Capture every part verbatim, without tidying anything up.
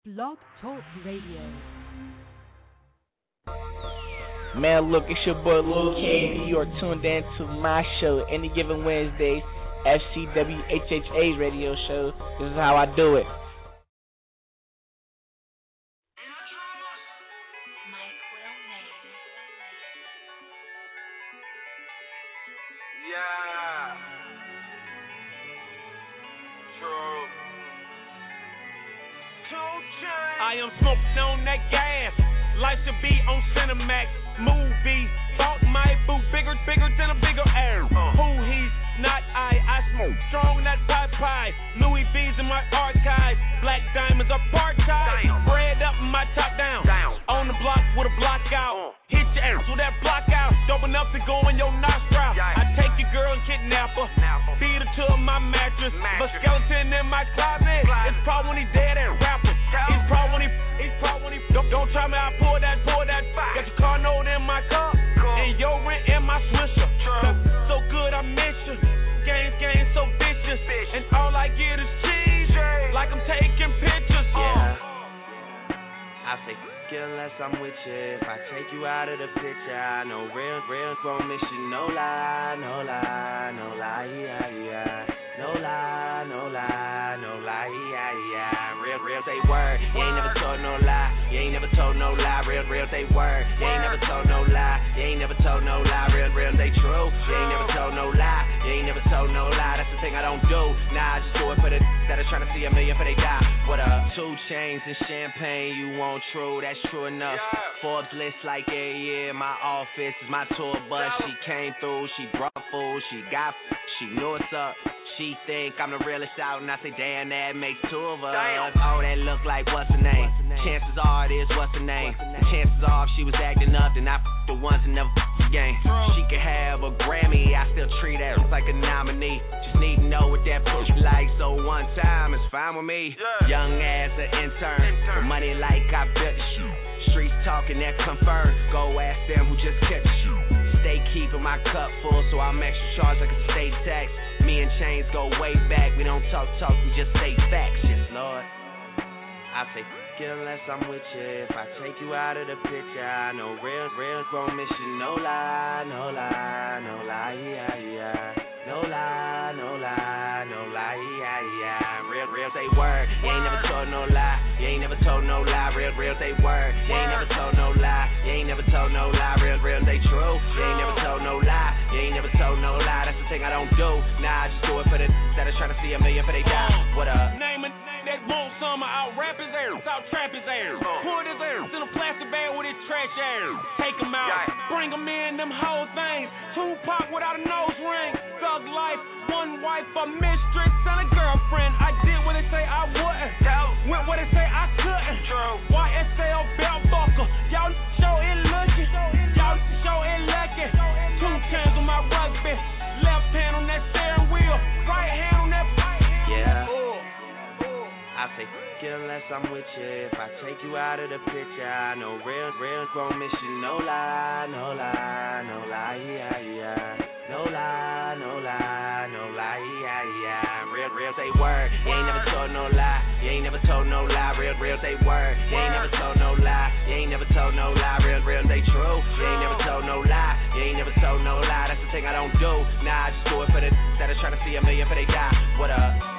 Blog Talk Radio. Man, look, it's your boy Lil K D. You're tuned in to my show any given Wednesday, F C W H H A radio show. This is how I do it. I am smoking on that gas. Life should be on Cinemax. Movie. Bought my boo bigger, bigger than a bigger air. Uh. Who he's not I. I smoke strong, that pie pie. Louis V's in my archive. Black diamonds are part-time. Bread up, my top down. down. On the block with a block out. Uh. Hit your ass with that block out. Dope enough to go in your nostril. Yeah. I take your girl and kidnap her. Snapper. Feed her to my mattress. mattress. But skeleton in my closet. closet. It's probably when he dead and rapper. He's probably when he, he's probably when he, don't, don't try me, I pull that, pull that. Got your car note in my car. Cool. And your rent in my swisher. True. So good I miss you. Games, games so vicious. Fish. And all I get is cheese. Cheese. Like I'm taking pictures. Yeah. Uh. I say unless I'm with you. If I take you out of the picture, I know real, real gon' miss you. No lie, no lie, no lie, yeah, yeah. No lie, no lie, no lie, yeah, yeah. Real, real say word. You ain't never told no lie. You ain't never told no lie. Real, real say word. You ain't never told no lie. You ain't never told no lie. Real, real say true. You ain't never told no lie. You ain't never told no lie. That's the thing I don't do. Nah, I just do it for the that are trying to see a million for they die. What up? Two chains and champagne, you want true? That's true enough. Yeah. Forbes list like yeah, yeah. My office is my tour bus. She came through. She brought food. She got. She knew what's up. She think I'm the realest out, and I say, damn, that makes two of us. Damn. Oh, that look like what's her name? What's her name? Chances are it is what's her name? What's her name? Chances are if she was acting up, then I f the ones that never f the game. True. She could have a Grammy, I still treat her like a nominee. Just need to know what that push like, so one time is fine with me. Yeah. Young as an intern, intern. With money like I built you. Streets talking that confirmed. Go ask them who just kept you. Stay keeping my cup full, so I'm extra charged like a state tax. Me and Chains go way back. We don't talk talk, we just say facts. Yes, Lord. I say unless I'm with you. If I take you out of the picture, I know real, real gon' miss you. No lie, no lie, no lie, yeah, yeah. No lie, no lie, no lie, yeah, yeah. Real, real say word. You ain't never told no lie. You ain't never told no lie. Real, real say word. You ain't never told no lie. You ain't never told no lie. Real, real say true. You ain't never told no lie. You ain't never told no lie. That's the thing I don't do. Nah, I just do it for the that are trying to see a million for they die. What up? Name it. That won't summer, I'll rap his air, out trap his air, put his air in a plastic bag with his trash air. Take him out, yeah. Bring him in, them whole things. Tupac without a nose ring. Thug life, one wife, a mistress, and a girlfriend. I did what they say I wouldn't. Went what they say I couldn't. True. Y S L belt buckle. Y'all show it looking. Y'all show it lucky. Two chains on my rugby. Left hand on that steering wheel. Right hand on that. Yeah. Ooh. I say unless I'm with you. If I take you out of the picture, I know real, real gon' miss you. No lie, no lie, no lie, yeah, yeah. No lie, no lie, no lie, yeah, yeah. Real, real say word. You ain't never told no lie. You ain't never told no lie. Real, real say word. You ain't never told no lie. You ain't never told no lie. Real, real say true. You ain't never told no lie. You ain't never told no lie. That's the thing I don't do. Nah, I just do it for the that are trying to see a million for they die. What up?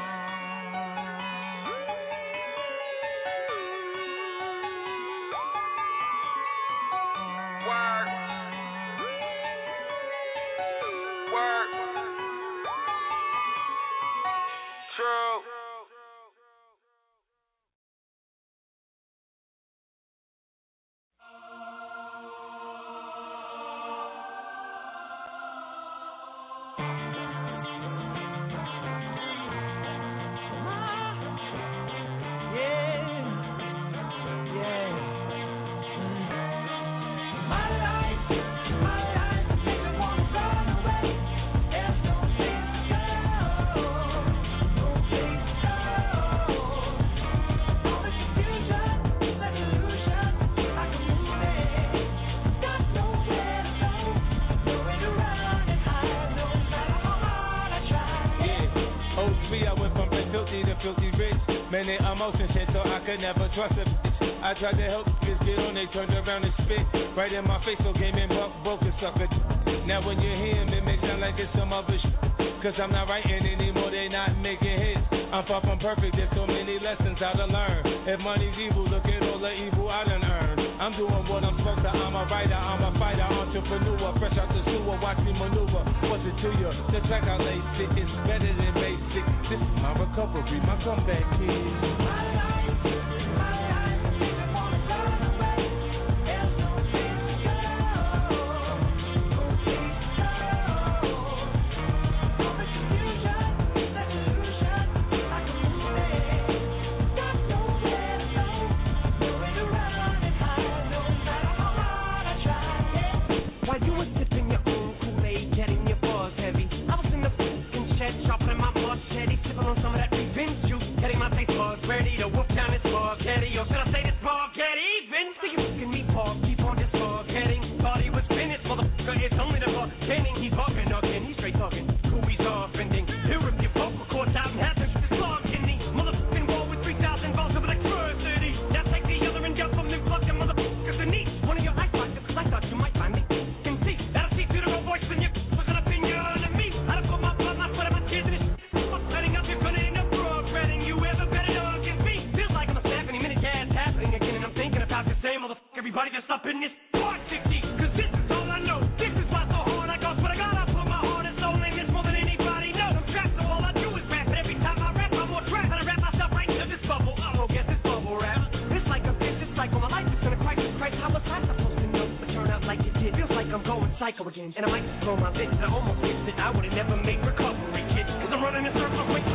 trust a bitch. I tried to help kids get on, they turned around and spit right in my face, so came in broke, broke a sucker. Now when you hear him, it makes sound like it's some other shit. Cause I'm not writing anymore, they not making hits. I'm far from perfect, there's so many lessons I to learn. If money's evil, look at all the evil I done earned. I'm doing what I'm supposed to, I'm a writer, I'm a fighter, entrepreneur. Fresh out the sewer, watch me maneuver. What's it to you? The track I lay sick is better than basic. This is my recovery, my comeback kid. My life, my life, didn't wanna turn away. There's no place to go, no place to go. Promise the future, that illusion, I can move it. Got nowhere to go, nowhere to run and hide, no matter how hard I try. Yeah. While you were sipping your own Kool-Aid, getting your buzz heavy, I was in the fucking shed, sharpening my machete, sipping on some of that revenge juice, getting my taste buds ready to whoop down this spaghetti. Or should I say this spaghetti? Vince, see you fucking meatball, keep on this spaghetti. Thought he was finished, motherfucker, it's only the beginning. He's bugging again, he's straight talking, who he's offending. He'll rip your vocal cords out and have them shit slug in me. Motherfucking war with three thousand volts of electricity. Now take the other end up from them fucking motherfuckers in need. One of your ice boxes, cause I thought you might find me. Can see, that'll see through the road voice when you're looking up in your enemy. I done put my blood, my sweat, and my tears in this shit. Fuck setting up, you're gonna end up regretting you ever better dog against me. Feels like I'm a snap any minute, yeah, it's happening again. And I'm thinking about the same motherfucker. Everybody just up in this part sixty, cause this is all I know. This is why so hard I go, but I gotta put my heart and soul in this more than anybody knows. I'm trapped, so all I do is rap. And every time I rap, I'm more trapped. And I rap myself right into this bubble. I don't guess it's bubble rap. It's like a bitch, it's like all my life is gonna crisis. Christ, how was I supposed to know? But turn out like it did. Feels like I'm going psycho again. And I might just blow my lips. I almost wish that I would've never made recovery, kid. Cause I'm running in circles quick.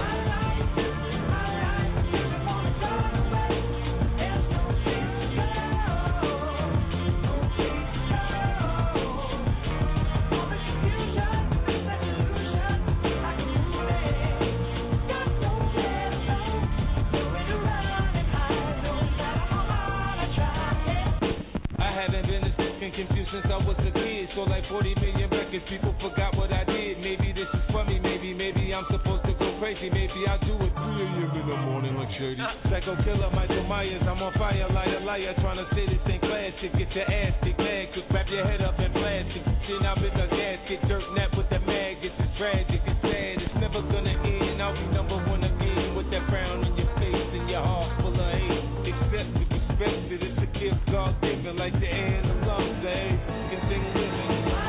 Confused since I was a kid, so like forty million records, people forgot what I did. Maybe this is for me, maybe, maybe I'm supposed to go crazy. Maybe I'll do it three a.m. in the morning like Shady. Psycho killer, Michael Myers, I'm on fire, liar, liar, trying to say this ain't classic. Get your ass kicked, mad, cook, wrap your head up in plastic. Then I'm in the gasket, dirt nap with the maggots. It's tragic, it's sad, it's never gonna end. I'll be number one again with that frown on your face and your heart full of hate. Accept it, respect it, it's a gift God given, like the air and the lungs, eh? Can sing living.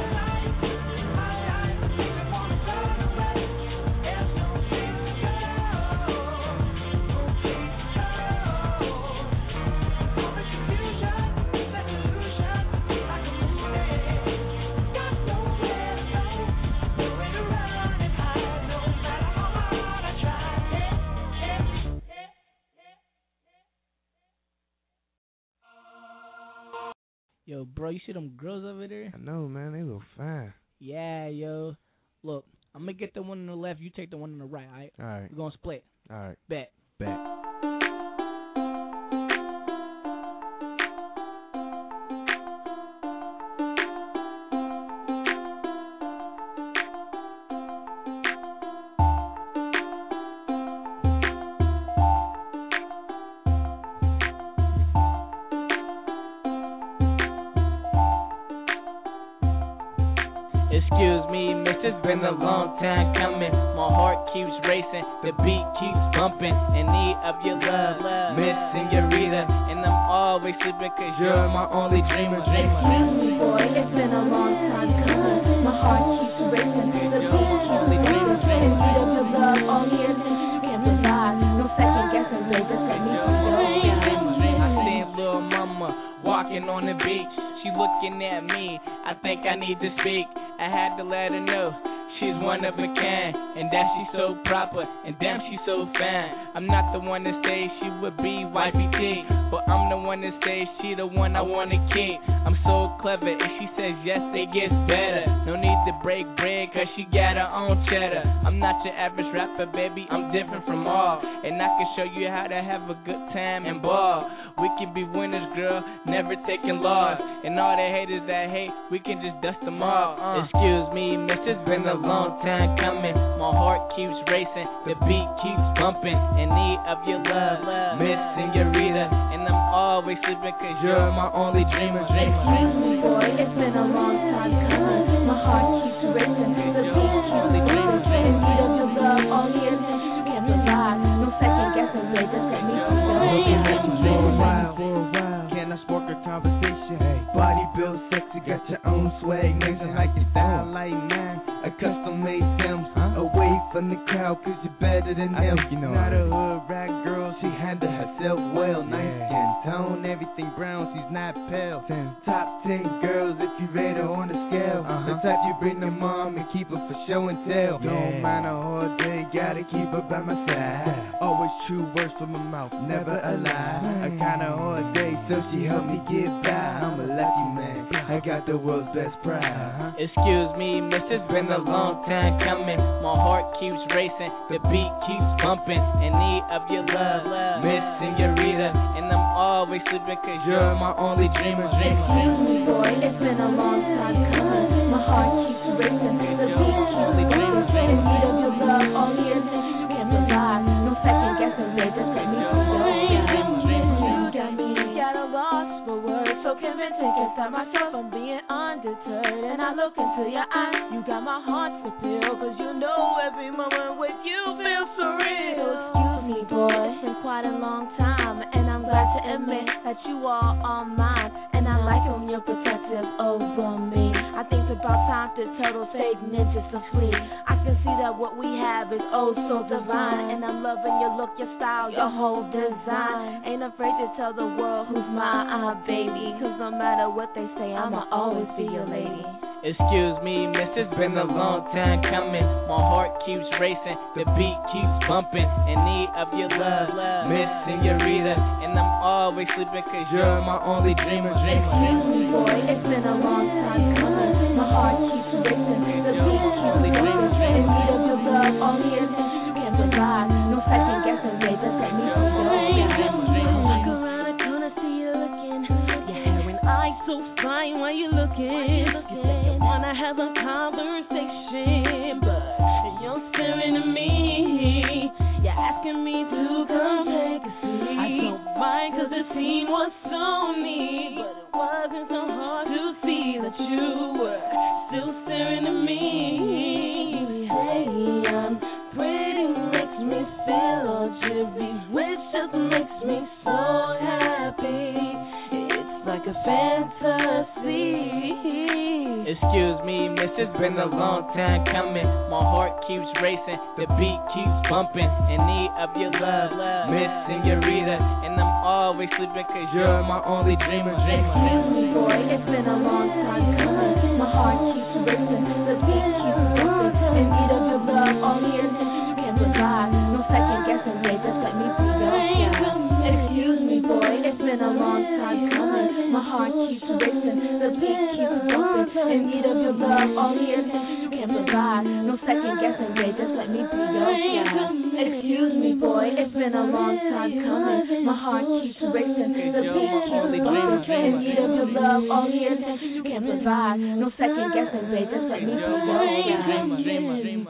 Yo, bro, you see them girls over there? I know, man. They look fine. Yeah, yo. Look, I'm going to get the one on the left. You take the one on the right, all right? All right. We're going to split. All right. Bet. Bet. Excuse me, miss, it's been a long time coming. My heart keeps racing, the beat keeps bumping. In need of your love, Miss Senorita. And I'm always sleeping cause you're my only dreamer. Excuse me, boy, it's been a long time coming. My heart keeps racing, the beat keeps bumping. In need of your love, all the attention you can provide. No second guessing, baby, just let me see your I seen little mama walking on the beach. She looking at me, I think I need to speak. I had to let her know she's one of a kind, and that she's so proper, and damn she's so fine. I'm not the one to say she would be wifey T, but I'm the one to say she the one I wanna keep. I'm so clever, if she says yes, it gets better. No need to break bread, cause she got her own cheddar. I'm not your average rapper, baby, I'm different from all, and I can show you how to have a good time and ball. We can be winners, girl, never taking loss, and all the haters that hate, we can just dust them off. uh. Excuse me, miss, it's been a long time coming. My heart keeps racing, the beat keeps bumping. In need of your love, Miss Senorita. And and I'm always sleeping cause you're my only dreamer. Excuse me, boy, it's been a long time coming. My heart keeps racing, the beat keeps beating. In need of your love, all the attention you can provide. No second guessing, babe, just let me see your eyes. For a while, for a while, can I spark a conversation? Hey. Body built sexy, got your own swag, nation like your style like mine. A custom made Sims, huh? Away from the crowd, cause you're better than them. You know, not a hood rat girl, she handle herself well. Nice yeah. skin tone, everything brown, she's not pale. Ten. Top ten girls if you rate her on the scale. Uh-huh. The type you bring to mom and keep her for show and tell. Yeah. Don't mind her all day, gotta keep her by my side. Yeah. Always true words from my mouth, never a lie. A kinda hard day, so she helped me get by. I'm a lucky man, I got the world's best pride. Uh-huh. Excuse me, miss, it's been a long time coming. My heart keeps racing, the beat keeps bumping. In need of your love, Miss Senorita, and I'm always sleeping cause you're my only dreamer. Excuse me, boy, it's been a long time coming. My heart keeps racing, the beat keeps beating. In need of your love, all the attention you can provide. No second guessing, babe, just let me see your eyes. You got me at a loss for words, so convincing can't stop myself from being undeterred. And I look into your eyes, you got my heart to peel, cause you know every moment with you feels surreal. So excuse me, boy, it's been quite a long time, and I'm glad to admit that you are on mine. And I like it when you're protective over me. I think it's about time to tell those fake ninjas to flee. I can see that what we have is oh so divine, and I'm loving your look, your style, your whole design. Ain't afraid to tell the world who's my uh, baby, cause no matter what they say, I'ma always be your lady. Excuse me, miss, it's been a long time coming. My heart keeps racing, the beat keeps bumping. In need of your love, Miss Senorita, and I'm always sleeping cause you're my only dreamer. Excuse me, boy, it's been a long time coming. My heart keeps racing, the beat keeps beating. In need of your love, all the attention you can provide. No second guessing, babe, just let me see your eyes. Walk around the corner, see you looking. Your hair and eyes so fine, why you looking? You say you wanna have a conversation, but you're staring at me. You're asking me to come take a seat. I don't mind cause the scene was so neat, but it wasn't so hard to see that you were still staring at me. Hey, I'm pretty, makes me feel all jibby, which just makes me so happy. It's like a fantasy. Excuse me, miss, it's been a long time coming. My heart keeps racing, the beat keeps bumping. In need of your love, Miss Senorita, and I'm always sleeping cause you're my only dreamer. Excuse me, boy, it's been a long time coming. My heart keeps racing, the beat keeps bumping. In need of your love, all the attention you can provide. No second guessing, babe, just let me see your eyes. Excuse me, boy, it's been a long time coming. My heart keeps racing, the beat keeps bumping. In need of your love, all the attention you can provide. No second guessing, babe, just let me be your guide. Excuse me, boy, it's been a long time coming. My heart keeps racing, the beat keeps bumping. In need of your love, all the attention you can provide. No second guessing, babe, just let me be your guide.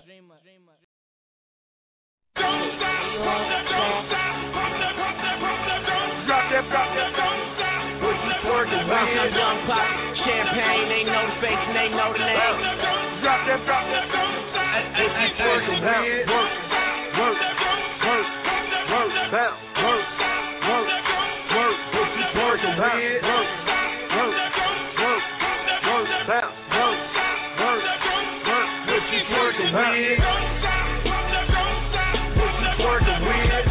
Drop that, drop that, what you twerking with? Young pop, champagne, they know the face and they know the name. Drop that, drop that, what you twerking with? Work, work, work, work, bounce, work, work, work, what you twerking with? Work, work, work, work, bounce, work, work, work, what you twerking with? What you twerking with?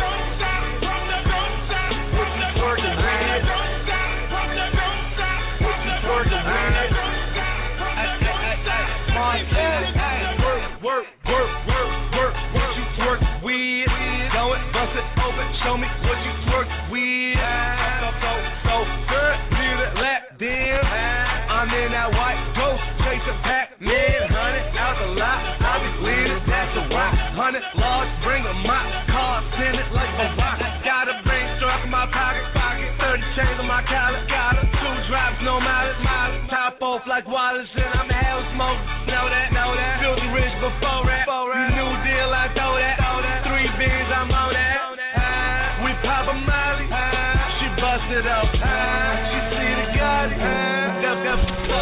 Work, work, work, work, what you twerk with? Throw it, bust it open, show me what you twerk with. So, so, so good, need a lap dance. I'm in that white ghost, chasing Pac-Man. Hundred out the lot, I be leaning, that's a rock. Hundred large, bring a mop, car, send it like a rock. Got a brain struck in my pocket, pocket. Thirty chains on my collar, collar. Two drops, no mileage, mileage. Top off like Wallace, and I'm the hell smoke. Know that, know that. Filthy rich before rap. You new deal, I throw that. Three beans, I'm on that. We pop a molly. She it out. She see the God. Go, go, go.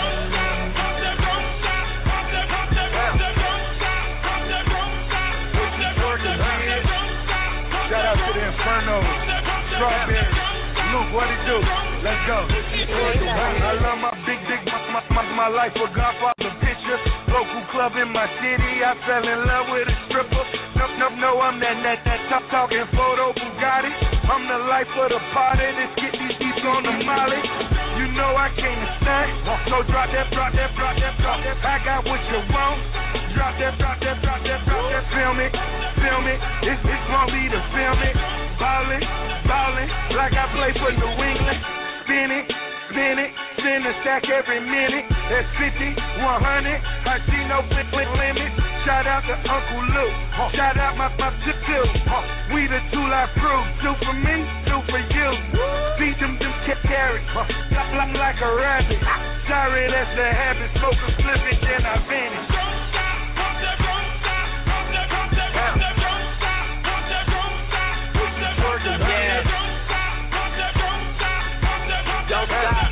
Shout out to the Inferno, Strawberry, Luke, what it do? Let's go. I love my big, big, my, my, my, my life a Godfather picture. Local club in my city, I fell in love with a stripper. No, no, no, I'm that, that, that top talking photo Bugatti. I'm the life of the party, let's get these deeps on the molly. You know I came to stand, so drop that, drop that, drop that, drop that. I got what you want. Drop that, drop that, drop that, drop that. Film it, film it. It's, it's gonna be the film it. Ballin', ballin', like I play for New England. Spin it, spin it, spin a stack every minute. That's fifty, one hundred. I see no limit. Shout out to Uncle Luke. Shout out my my tip too. We the two life crew. Two for me, two for you. Beat them, them carrots. Stop like a rabbit. Sorry, that's the habit. Smoke a slip it, then I vanish. Don't stop.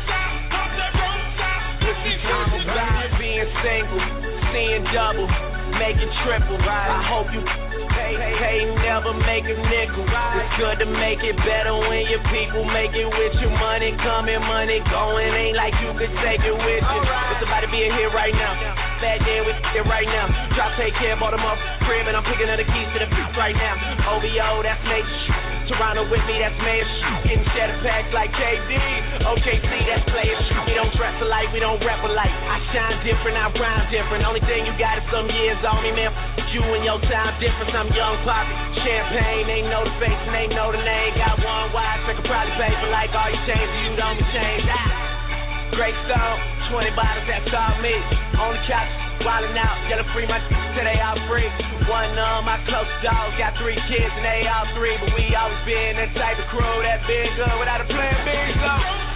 Being single, seeing double, making triple. I hope you pay, pay, never make a nickel. It's good to make it better when your people make it with you. Money coming, money going. Ain't like you could take it with you. There's somebody being here right now. Bad day with it right now. Drop, take care, bought them off crib, and I'm picking up the keys to the beat right now. O V O, that's major shit. Toronto with me, that's major shit. Getting shatter packs like K D. O K C, that's player shit. We don't dress alike, we don't rap alike. I shine different, I rhyme different. Only thing you got is some years on me, man. F- you and your time difference. I'm young poppy. Champagne, they know the face and they know the name. Got one wide, so I could probably pay for like all your chains, you don't be changed. Ah. Great Stone, twenty bottles, that's all me. On the couch, wildin' out, yelling free my till they all free. One of my close dogs got three kids and they all three, but we always been that type of crew that been good without a plan B. So.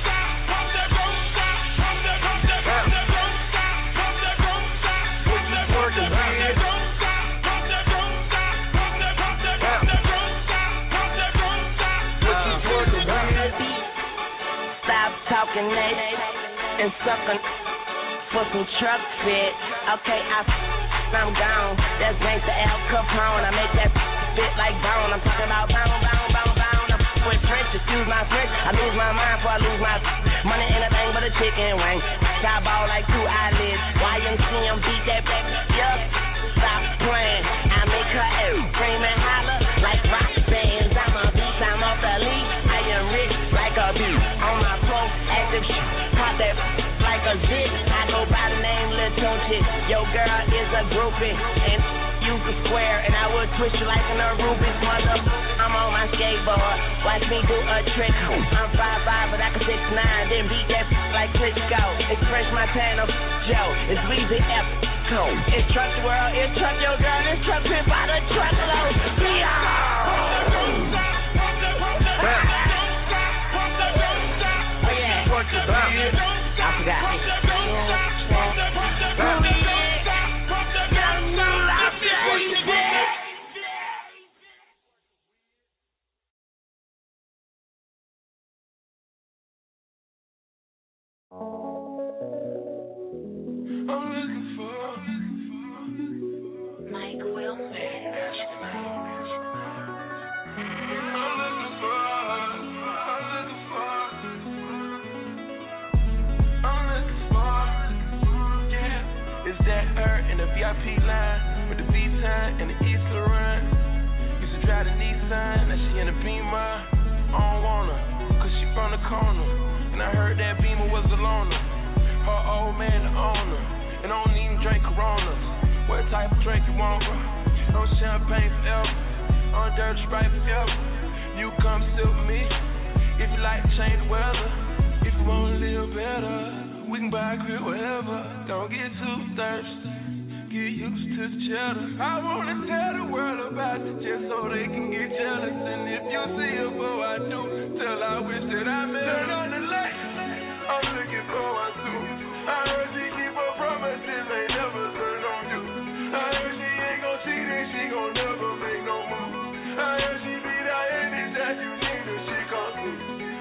Stop talking that and suckin' for some truck fit. Okay, I I'm gone. That's gangsta Al Capone. I make that fit like bone. I'm talking about bone, bone, bone, bone. I'm with French, excuse my French. I lose my mind before I lose my money. Anything but a chicken wing. Sky ball like two eyelids. Y M C M beat that back. Yup, stop playing. I make her scream and holler like rock bands. I'm a beast, I'm off the lead. I am rich like a bee. On my proactive shit, pop that like a zit. I go by the name Lil Tunchi. Your girl is a groupie, and you can square, and I would twist you like an Rubik's mother. I'm on my skateboard, watch me do a trick. I'm five five, but I can six nine, then beat that like Klitschko. It's Fresh Montana, Joe. It's Weezy F. Cole. It's Truck the World, it's Truck Your Girl, it's Truck Pimp by the Truckload. I forgot. I'm looking for Mike Wilson. I'm looking for I'm looking for I'm looking for yeah. Is that her in the V I P line with the V-Time and the East Laurent? Used to drive the Nissan, now she in the Beamer. I don't want her, cause she from the corner. And I heard that Beamer was a loner. Her old man the owner. And I don't even drink Corona. What type of drink you want? No champagne forever. On dirty Sprite forever. You come sit with me. If you like to change the weather. If you wanna live better. We can buy a crib wherever. Don't get too thirsty. Get used to the cheddar. I wanna tell the world about you just so they can get jealous. And if you see her before I do, tell I wish that I met her. Turn on the light. I'm looking for one too. I heard she keep her promises, ain't never turn on you. I heard she ain't gon' cheat and she gon' never make no move. I heard she be that anytime you need her, she come through.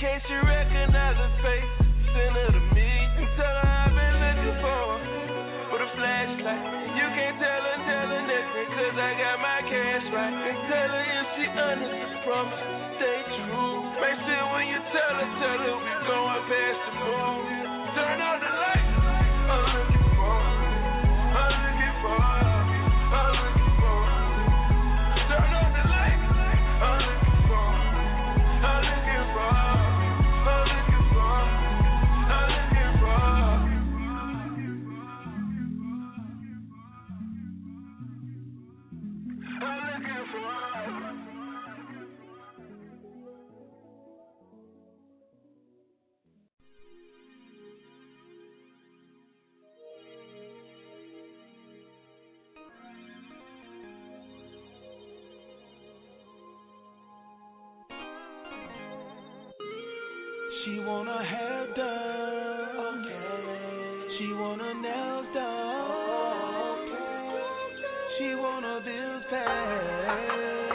case you recognize her face, send her to me and tell her I've been looking for her with a flashlight. You can't tell her, tell her nothing, cause I got my cash right. And tell her if she honest, just promise to stay true. Make sure when you tell her, tell her we going past the moon. Turn on the lights, I'm looking for her, I'm looking for her, I'm looking for her. Turn on the lights, I'm looking for her, I'm looking for her, I'm looking for her, I'm looking for her. I'm looking for her. She want her hair done, okay. She want her nails done, okay. She want her bills paid.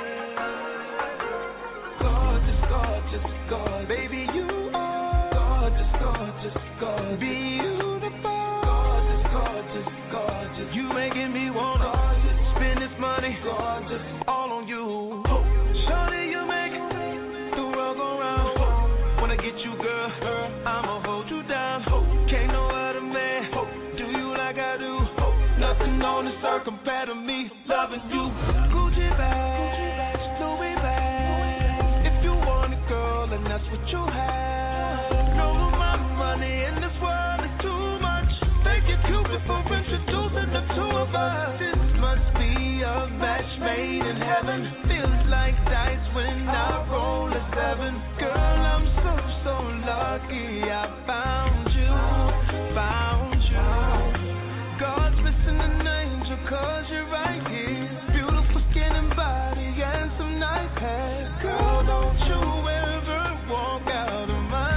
Gorgeous, gorgeous, gorgeous, baby you are gorgeous, gorgeous, gorgeous, beautiful. Gorgeous, gorgeous, gorgeous, you making me wanna spend this money, gorgeous, all on you. Shawty, you make the world go round. When I get you, girl, I'ma hold you down. Can't no other man do you like I do. Nothing on this earth compared to me loving you. Gucci bag, Louis bag. If you want it, girl, and that's what you have. No amount of money in this world is too much. Thank you, Cupid, for introducing the two of us. This must be a match made in heaven. Feels like dice when I roll a seven. Girl, I'm so, so lucky I found you, found you. God's missing an angel cause you're right here. Beautiful skin and body and some nice hair. Girl, don't you ever walk out of my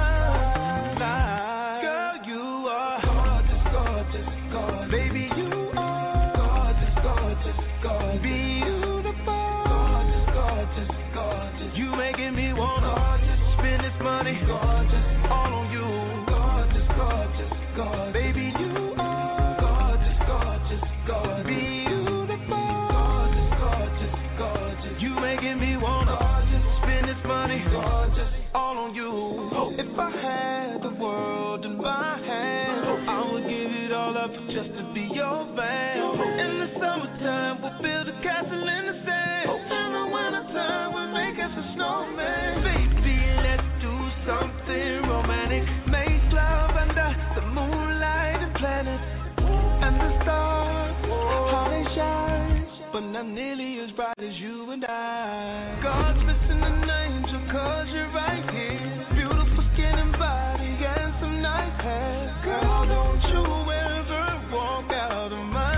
life. Girl, you are gorgeous, gorgeous, gorgeous. Baby, you are gorgeous, gorgeous, gorgeous. Beautiful. Gorgeous, gorgeous, gorgeous. You making me wanna spend this money, gorgeous, all on you. Gorgeous, gorgeous, gorgeous. Baby, you are gorgeous, gorgeous, gorgeous. Beautiful. Gorgeous, gorgeous, gorgeous. You making me wanna spend this money, gorgeous, all on you. If I had the world in my hands, I would give it all up just to be your man. In the summertime, we'll build a castle in the sand. In the wintertime, we'll make us a snowman. Baby, let's do something romantic. Make love under the moonlight and planets and the stars, how they shine, but not nearly as bright as you and I. God's missing an angel cause you're right here. Beautiful skin and body and some nice hair. Girl, don't you ever walk out of my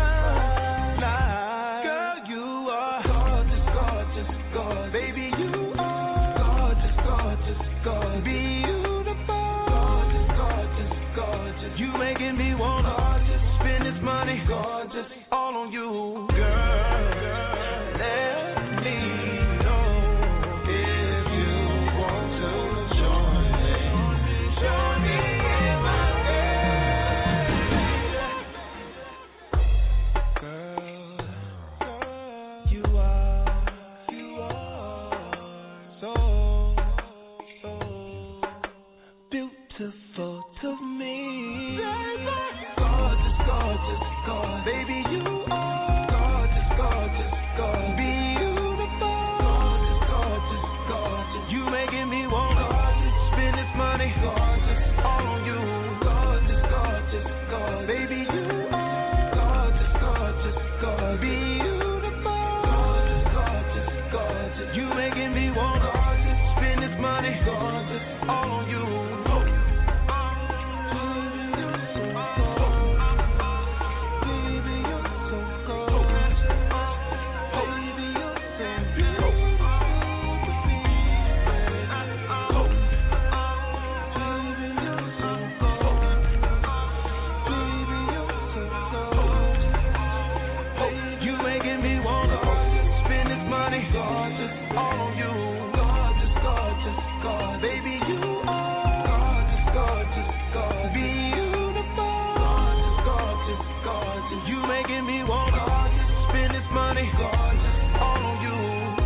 life. Girl, you are gorgeous, gorgeous, gorgeous. Baby, you are gorgeous, gorgeous, gorgeous. Beautiful. Gorgeous, gorgeous, gorgeous. You making me wanna spend this money, gorgeous, all on you. Girl, let me know if you want to join me. Join me in my bed. Girl, you are, you are so, so beautiful to me. Gorgeous, gorgeous, gorgeous. Baby, you are gorgeous, gorgeous, gorgeous. Beautiful. Gorgeous, gorgeous, gorgeous. You making me wanna spend this money, gorgeous, all on you. Gorgeous, gorgeous, gorgeous. Baby, you are gorgeous, gorgeous, gorgeous. Beautiful. Gorgeous, gorgeous, gorgeous. You making me wanna spend this money, gorgeous, all on you. Baby, you And you making me want to spend this money all on you.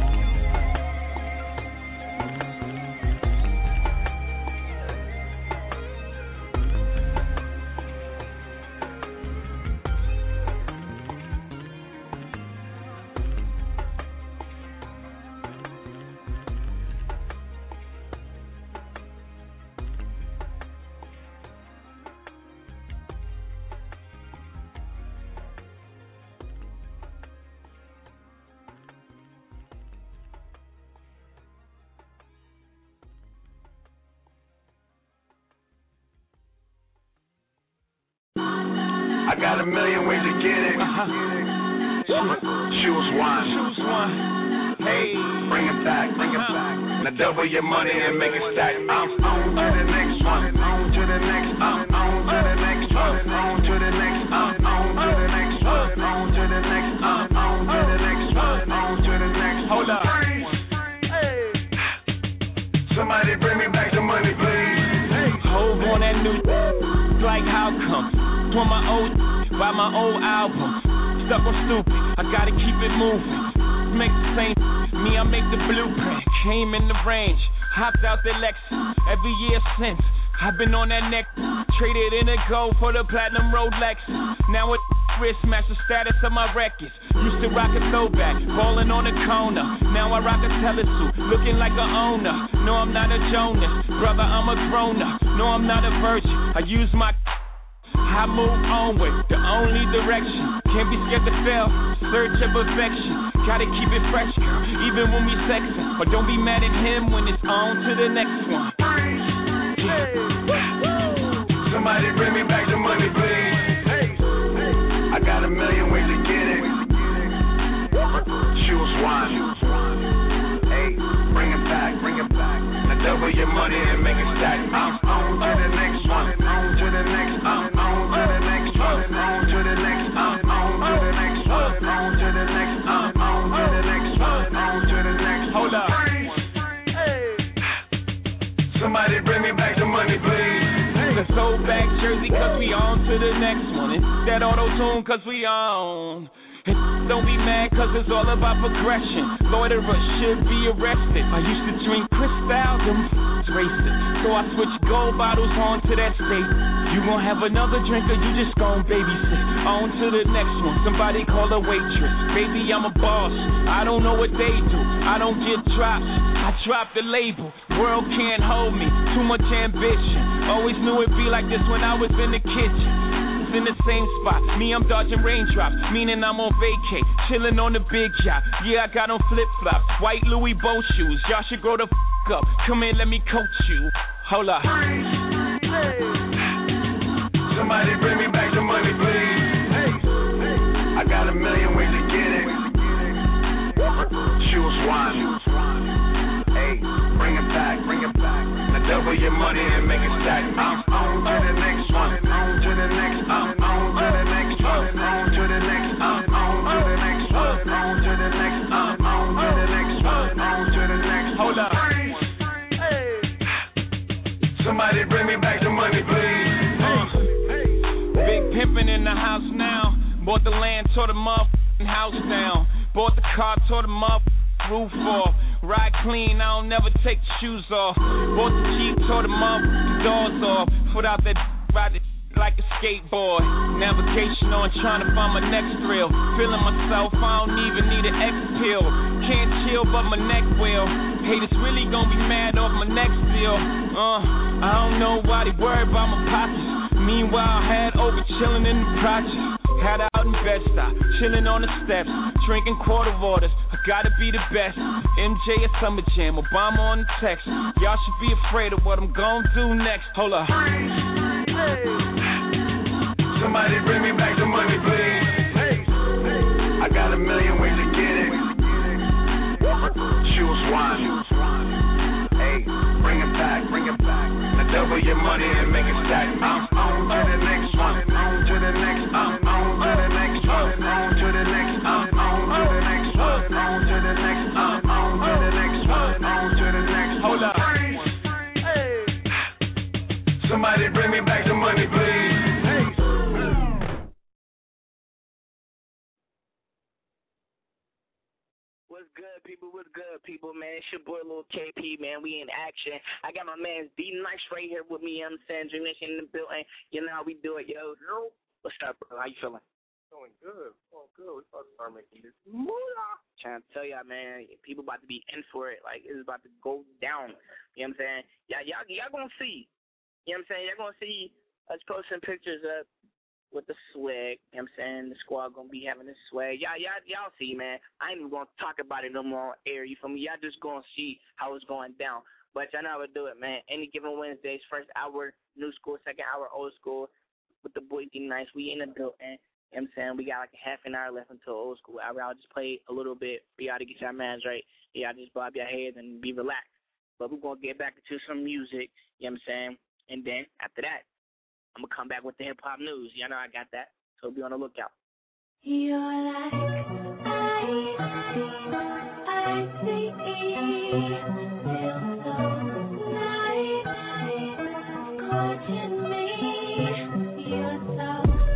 I got a million ways to get it. Uh-huh. Choose one. Choose one. Hey, bring it back, bring it back. Now double your money and make it stack. I'm on to the next one. On to the next. I'm on to the next one. On to the next. I'm on to the next one. On to the next. I'm on to the next one. On to the next. Hold up. Hey. Somebody bring me back the money, please. Hey. Hold on that new like how come? On my old, by my old album. Stuck on stupid, I gotta keep it moving. Make the same, me, I make the blueprint. Came in the range, hopped out the Lexus. Every year since, I've been on that neck. Traded in a gold for the platinum Rolex. Now it wrist match the status of my records. Used to rock a throwback, falling on the corner. Now I rock a telesuit, looking like a owner. No, I'm not a Jonas, brother, I'm a grown-up. No, I'm not a virgin, I use my... I move onward, the only direction. Can't be scared to fail, search of perfection. Gotta keep it fresh, girl, even when we sexin'. But don't be mad at him when it's on to the next one. Hey. Somebody bring me back the money, please. Hey. I got a million ways to get it. Choose one. Hey, bring it back, bring it back. Now double your money and make it stack. I'm on to the next one. On to the next. I'm on to the next one. On to the next. I'm on to the next one. On to the next. I'm on to the next one. On to the next. Hold up. Hey. Somebody bring me back the money, please. The throwback jersey, cause we on to the next one. It's that auto-tune, cause we on. Don't be mad, cause it's all about progression. Loiterers should be arrested. I used to drink Cristal, them racist. So I switched gold bottles on to that state. You gon' have another drink or you just gon' babysit. On to the next one, somebody call a waitress. Baby, I'm a boss, I don't know what they do. I don't get drops, I drop the label. World can't hold me, too much ambition. Always knew it'd be like this when I was in the kitchen. In the same spot, me I'm dodging raindrops, meaning I'm on vacay, chilling on the big yacht. Yeah, I got on flip-flops, white Louis Bow shoes. Y'all should grow the f*** up, come in, let me coach you. Hold up. Hey. Somebody bring me back the money, please. Hey. I got a million ways to get it. Choose one. Hey, bring it back, bring it back. Now double your money and make it stack. I'm on to the next one. On to the next. I'm on to the next one. On to the next. I'm on to the next one. On to the next. I'm on to the next one. On to the next. Hold up. Hey. Somebody bring me back the money, please. Uh, big pimpin' in the house now. Bought the land, tore the motherfucking house down. Bought the car, tore the motherfucking roof off. Ride clean, I don't never take the shoes off. Bought the Jeep, tore the motherfucking doors off. Put out that ride the like a skateboard. Navigation on, trying to find my next thrill. Feeling myself, I don't even need an X pill. Can't chill, but my neck will. Haters really gonna be mad off my next deal. Uh, I don't know why they worry about my pockets. Meanwhile, I had over chilling in the project. Had out in Bed-Stuy, chilling on the steps, drinking quarter waters. I gotta be the best. M J at Summer Jam, Obama on the text. Y'all should be afraid of what I'm gonna do next. Hold up. Hey. Somebody bring me back the money, please. Hey. I got a million ways to get it. Choose one. Hey, bring it back, bring it back. Now double your money and make it stack. I'm on to the next one. On to the next. I'm on to the next one. On to the next. I'm on to the next one. On to the next. I'm on to the next one. On to the next. Hold up. Hey. Somebody bring me back the money, please. What's good, people? What's good, people, man? It's your boy, Lil K P, man. We in action. I got my man D Nice right here with me. I'm saying, Dream Nation in the building. You know how we do it, yo. Yo. What's up, bro? How you feeling? Going good. Going good. We about to start making this moolah. Trying to tell y'all, man, people about to be in for it. Like, it's about to go down. You know what I'm saying? Y'all, y'all, y'all gonna see. You know what I'm saying? Y'all gonna see us posting pictures up with the swag. You know what I'm saying? The squad gonna be having the swag. Y'all, y'all, y'all see, man. I ain't even gonna talk about it no more on air. You feel me? Y'all just gonna see how it's going down. But y'all know how to do it, man. Any given Wednesdays, first hour, new school, second hour, old school, with the boy D Nice. We in the building. You know what I'm saying? We got like a half an hour left until old school hour. I'll just play a little bit for y'all to get y'all minds right. Y'all just bob your heads and be relaxed. But we're going to get back into some music, you know what I'm saying? And then after that, I'm going to come back with the hip-hop news. Y'all know I got that. So be on the lookout. You're like I see, I see, feel so nice, watching me. You're so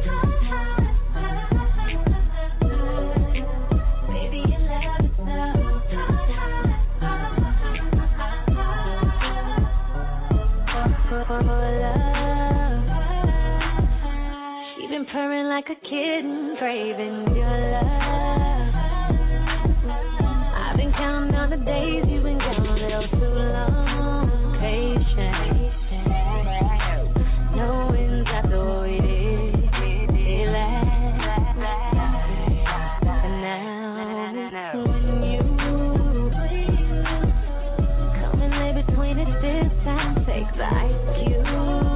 she been purring like a kitten, craving your love. I've been counting down the days you've been gone a little too long. Patient, knowing that's all we did. Relax, and now when you come and lay between us this time, take the ice cube.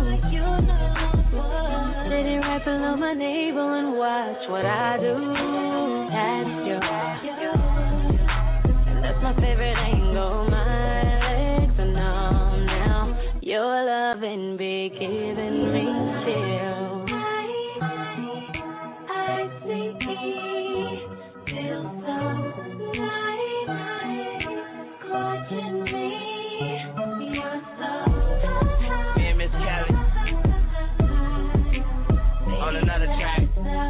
Sit it right below my navel and watch what I do. That's yours, and that's my favorite angle. My legs are numb now. Your loving be giving me chills. I see, feel so nice, watching me. You're so yeah, Miss Kelly. On another track.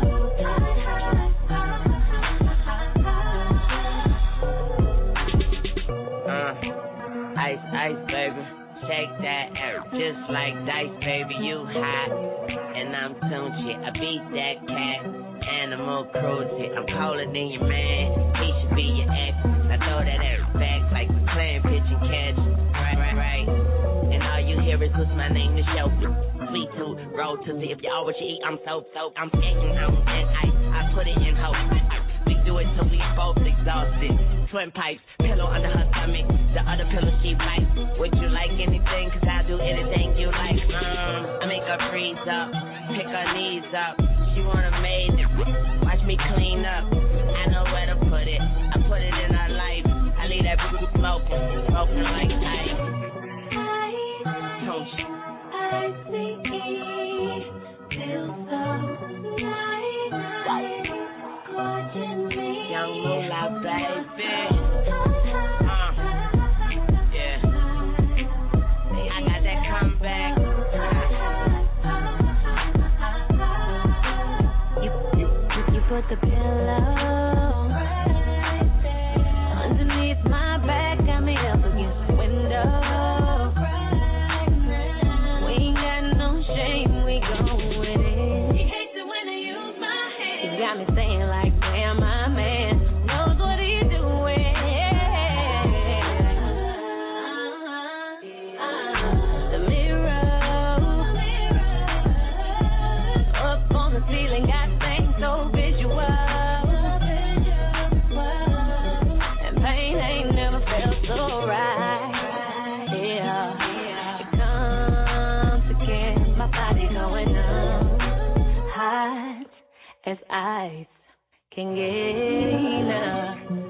Uh, ice, ice, baby. Shake that air just like dice, baby. You hot, and I'm Tunchi. I beat that cat, animal cruelty. I'm colder than your man. He should be your ex. I throw that air back like we playing pitch and catch. Right, right, right. And all you hear is what's my name to show you. Sweet tooth, roll to see if y'all what you eat. I'm so so I'm skating on that ice. I put it in hope. We do it till we both exhausted. Twin pipes, pillow under her stomach. The other pillow she bites. Would you like anything? Cause I'll do anything you like. Um, I make her freeze up, pick her knees up. She wanna maid it. Watch me clean up. I know where to put it. I put it in her life. I leave that boo smoking, smoking like ice. Don't you? I see, feel so nice, watching me. Young moolah, baby. Uh, yeah. I got that comeback. You, you, you put the pillow underneath my back, got me up against the window. Got me saying like, damn, my man knows what he's doing. The mirror up on the ceiling got things so visual, and pain ain't never felt so right. Yeah, it comes again, my body going numb, hot as ice can get up.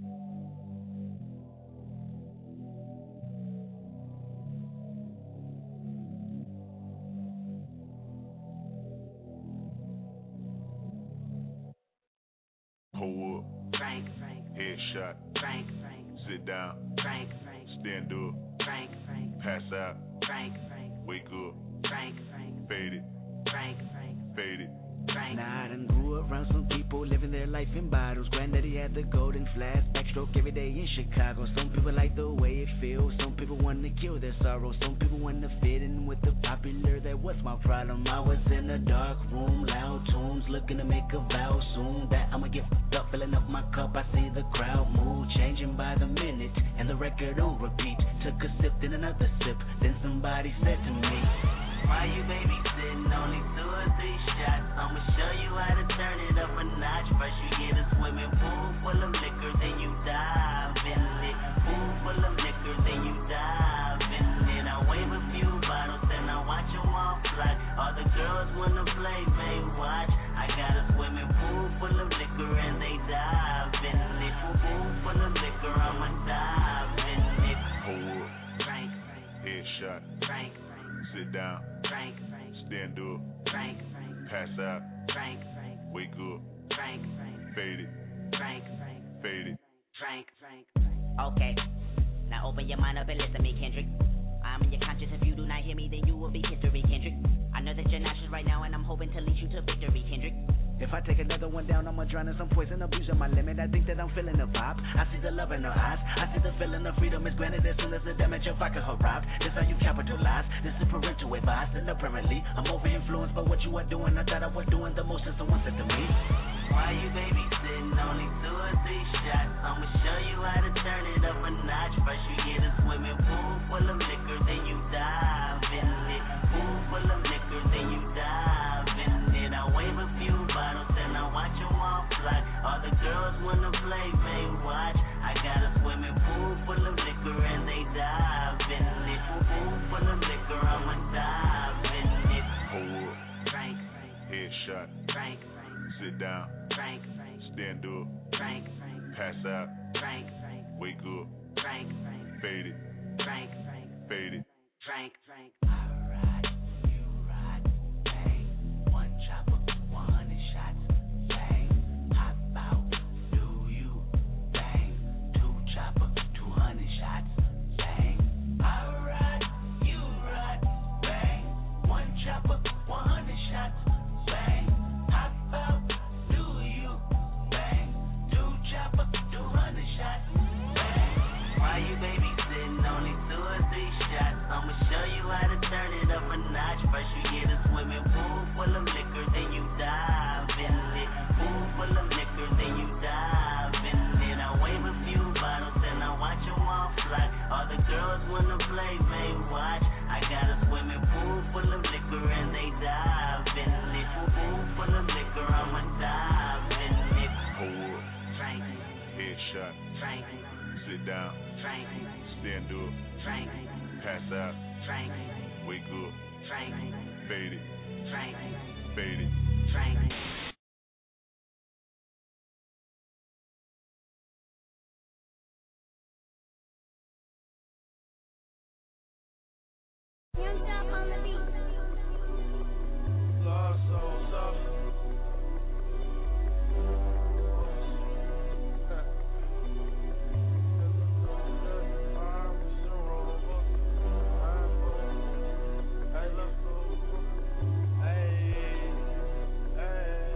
Pull up. Frank, Frank. Headshot. Frank, Frank. Sit down. Frank, Frank. Stand up. Frank, Frank. Pass out. Frank, Frank. Wake up. Frank, Frank. Fade it. Frank, Frank. Fade it. Frank. Nah, I done grew around some people living their life in bottles. Granddaddy had the golden flask, backstroke every day in Chicago. Some people like the way it feels. Some people want to kill their sorrow. Some people want to fit in with the popular. That was my problem. I was in a dark room, loud tunes, looking to make a vow soon that I'ma get fucked up, filling up my cup. I see the crowd mood changing by the minute, and the record on repeat. Took a sip, then another sip. Then somebody said to me, why you babysitting? Only two or three shots. I'ma show you how to turn it up a notch. First you get a swimming pool full of liquor, then you dive in it. Pool full of liquor, then you dive in it. I wave a few bottles, then I watch them all fly. All the girls wanna play, they watch. I got a swimming pool full of liquor, and they dive in it. Pool full of liquor, I'ma dive in it. Pull up. Frank, headshot. Frank, sit down. Frank, Frank. Stand up. Frank, Frank. Pass out. Frank, Frank. Wake up. Frank, Frank. Fade it. Frank, Frank. Fade it. Frank, Frank. Okay, now open your mind up and listen to me, Kendrick. I'm in your conscience. If you do not hear me, then you will be history, Kendrick. I know that you're nauseous right now, and I'm hoping to lead you to victory, Kendrick. If I take another one down, I'ma drown in some poison, abusing my limit. I think that I'm feeling the vibe. I see the love in her eyes. I see the feeling of freedom is granted as soon as the damage of vodka arrived. This how you capitalize. This is parental advice, and apparently I'm over influenced by what you are doing. I thought I was doing the most, and someone said to me, why you babysitting? Only two or three shots. I'ma show you how to turn it up a notch. First you get a swimming pool full of liquor, then you dive in it. Pool full of liquor, then you dive in it. I wave a few bottles, then I watch them all fly. All the girls wanna play, they watch. I got a swimming pool full of liquor, and they dive in it. Pool full of liquor, I'ma dive in it. Hold up. Frank, headshot. Frank, sit down. Frank, Frank. Stand up. Frank, Frank. Pass out. Frank, Frank. Wake up. Frank, Frank. Fade it. Frank, Frank. Fade it. Frank, Frank. Alright, you ride, bang. One chopper, one hundred shots, bang. Hop out, do you, bang. Two chopper, two hundred shots, bang. Alright, you ride, bang. One chopper, one hundred shots, bang. Hop out, do you, bang. Two chopper, two hundred shots, bang. Why you babysitting? Only two or three shots. I'ma show you how to turn it up a notch. First you get a swimming pool full of liquor, then you dive in it. Pool full of liquor, then you dive in it. I wave a few bottles, then I watch them all fly. All the girls wanna play, they watch. I got a swimming pool full of liquor, and they dive in it. Pool full of liquor, I'ma dive in it. Hold up. Frank. Headshot. Frank. Sit down. Frank. Stand up. Frank. Pass out. Frank. Wake up. Frank. Fade it. Frank. Fade it. Frank. Hands up on the beat. Lost souls up. Hey, hey.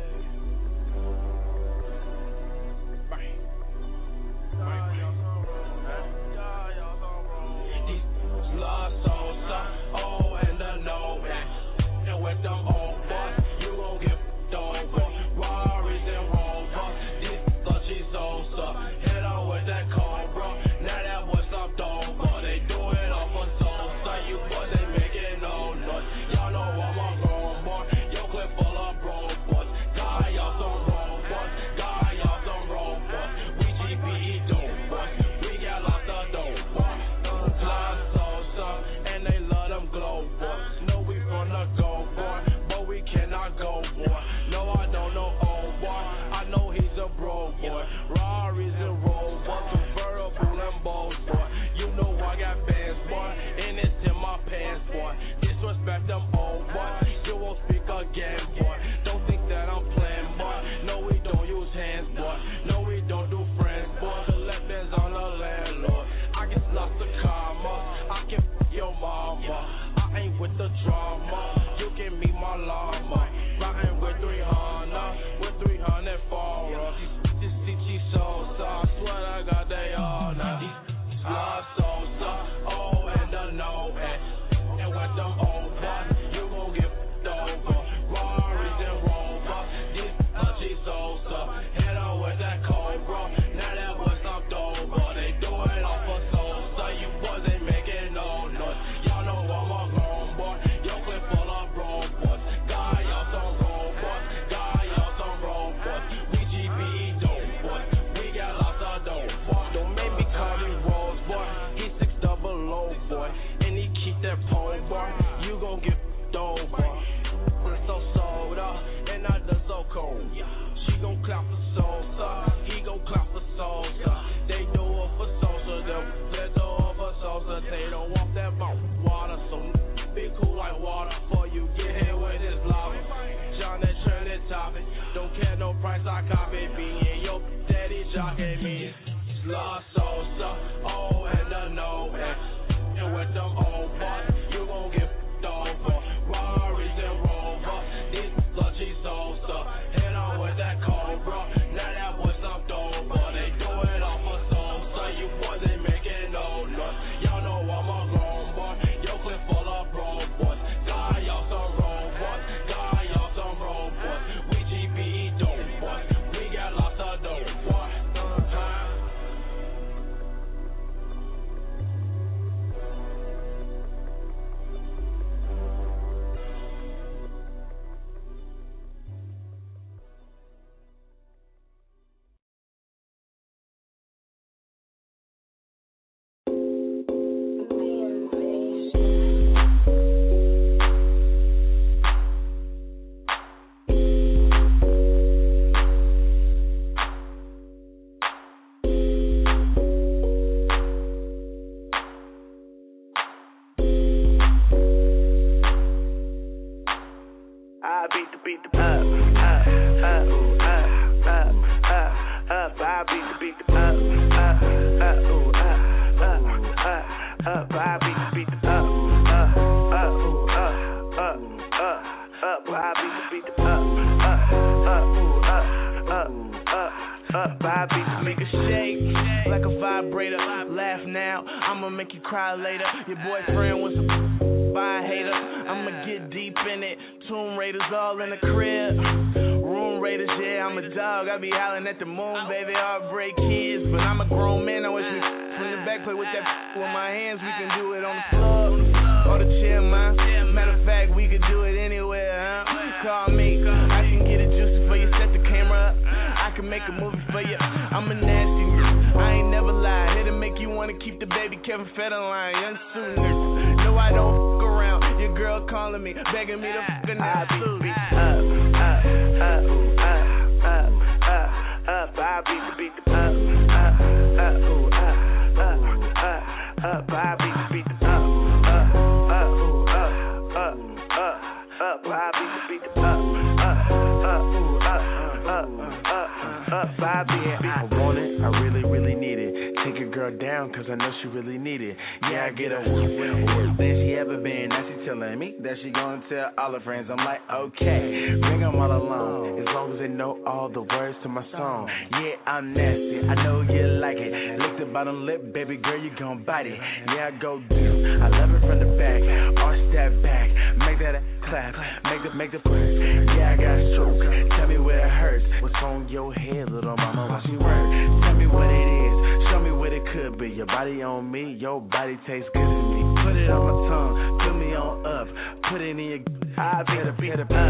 now, I'ma make you cry later. Your boyfriend was a by hater. I'ma get deep in it. Tomb Raiders all in the crib. Room Raiders, yeah, I'm a dog. I be howling at the moon, baby. Heartbreak kids, but I'm a grown man. I wish me from the back play with that with my hands. We can do it on the floor or the chair, man. Matter of fact, we could do it anywhere, huh? Call me, I can get it juicy for you. Set the camera up, I can make a movie for you. I'm a nasty, I ain't never lied. Here to make you wanna keep the baby Kevin Federline, young sooner. No, I don't fuck around. Your girl calling me, begging me to fuck her now. Up, up, up, up, up, up, up. I beat the beat the up, up, up, ooh, up, up, up, up. I beat the beat the up, up, up, ooh, up, up, up, up. I beat the beat the up, up, up, ooh, up, up, up, up. I beat the beat. I want it, I really, really need it. Take a girl down, cause I know she really need it. Yeah, I get her worse than she ever been. Now she telling me that she gonna tell all her friends. I'm like, okay, bring them all along, as long as they know all the words to my song. Yeah, I'm nasty, I know you like it. Lick the bottom lip, baby girl, you gon' bite it. Yeah, I go do, I love it from the back. Arch that back, make that a clap. Make the, make the push. Yeah, I got stroke, tell me where it hurts. What's on your head, little mama, watch me work. Tell me what it is, show me what it could be. Your body on me, your body tastes good to me. Put it on my tongue, put me on up. Put it in your, I better beat it up, up,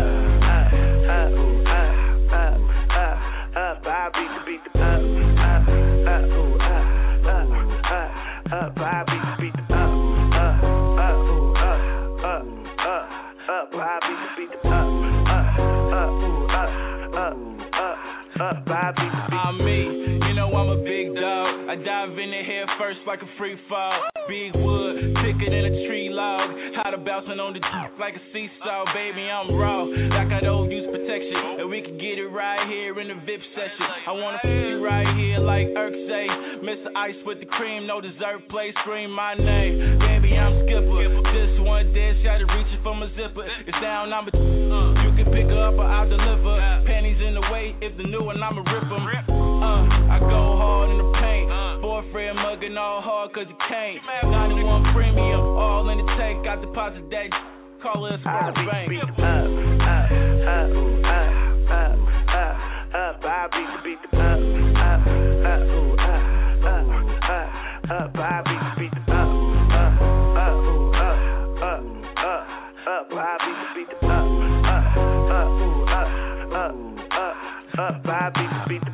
up, ooh, up, up, up, up. I beat the beat the up, up, up, ooh, up, up, up, up. I beat the beat the up, up, up, ooh, up, up, up, up. I beat the beat the up, up, up, ooh, up, up, up, up. I beat the beat. I'm me, you know I'm a big dog. I dive in the head first like a free fall. Big wood, thicker than a tree log. How to bouncing on the top like a seesaw, baby, I'm raw. Like I don't use protection, and we can get it right here in the V I P session. I wanna f you right here like Urk say. Mister Ice with the cream, no dessert play, scream my name. Baby, I'm Skipper. Just one dead shot of reaching for my zipper. It's down, I'm a you can pick her up or I'll deliver. Panties in the way, if the new one, I'ma rip them. Uh, I go hard in the paint. Boyfriend mugging all hard cause you can't. ninety-one premium, all in the tank. Got deposit that, call it a sports bank. Up, up, up, ooh, up, up, up, up. I beat the beat the up, up, up, ooh, up, up, up, up. I beat the beat the up, up, up, ooh, up, up, up, up. I beat the beat the up, up, up, ooh, up, up, up, up. I beat the beat the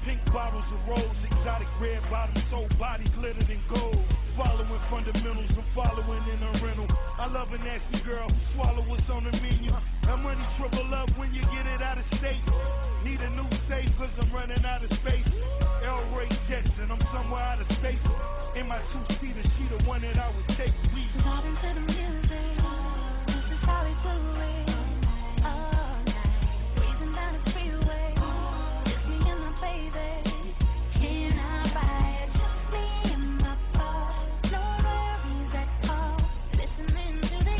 Pink bottles of rose, exotic red bottoms, whole body glittered in gold. Following fundamentals, I'm following in a rental. I love a nasty girl who swallow what's on the menu. That money triple up when you get it out of state. Need a new safe cause I'm running out of space. L-Ray jets and I'm somewhere out of space. In my two-seater, she the one that I would take. We vibing to the music. This is how we do it. All night, breezing down the freeway. Just me and my baby. Can I ride? Just me and my car. No worries at all. Listening to the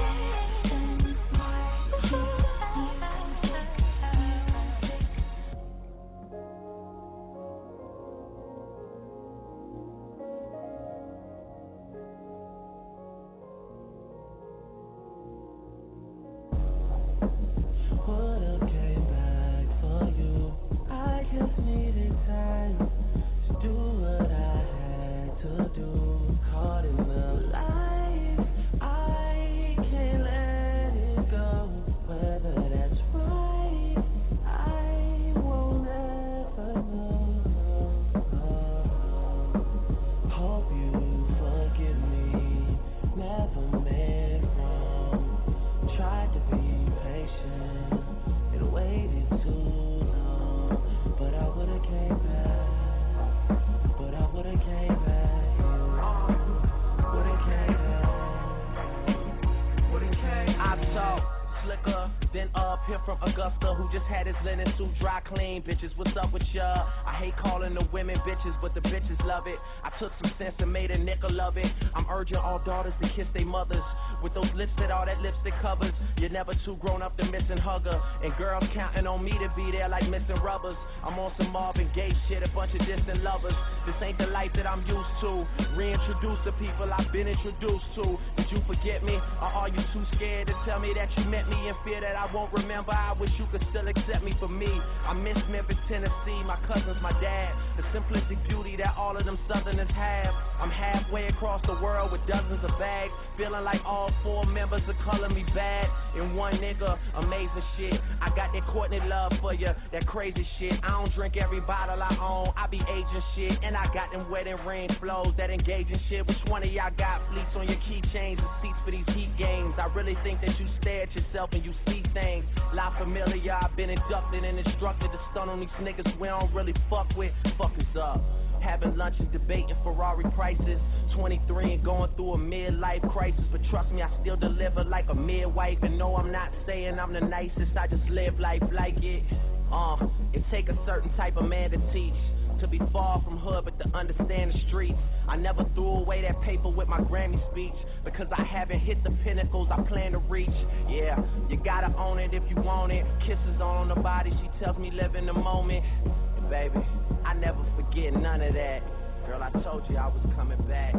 from Augusta who just had his linen suit dry clean. Bitches, what's up with ya? I hate calling the women bitches, but the bitches love it. I took some sense and made a nickel of it. I'm urging all daughters to kiss their mothers with those lips that all that lipstick covers. You're never too grown up to miss and hug her. And girls counting on me to be there like missing rubbers. I'm on some Marvin Gaye shit, a bunch of distant lovers. This ain't the life that I'm used to. Reintroduce the people I've been introduced to. Did you forget me? Or are you too scared to tell me that you met me in fear that I won't remember? I wish you could still accept me for me. I miss Memphis, Tennessee, my cousins, my dad. The simplistic beauty that all of them Southerners have. I'm halfway across the world with dozens of bags. Feeling like all four members are calling me bad. And one nigga, amazing shit. I got that Courtney love for you, that crazy shit. I don't drink every bottle I own, I be aging shit. And I got them wedding ring flows, that engaging shit. Which one of y'all got fleets on your keychains and seats for these heat games? I really think that you stare at yourself and you see things. La Familia, I've been inducted and instructed to stun on these niggas we don't really fuck with. Fuck us up. Having lunch and debating Ferrari prices. twenty-three and going through a midlife crisis. But trust me, I still deliver like a midwife. And no, I'm not saying I'm the nicest, I just live life like it. Uh, it take a certain type of man to teach. To be far from hood, but to understand the streets. I never threw away that paper with my Grammy speech, because I haven't hit the pinnacles I plan to reach. Yeah, you gotta own it if you want it. Kisses on the body, she tells me live in the moment. And baby, I never forget none of that. Girl, I told you I was coming back.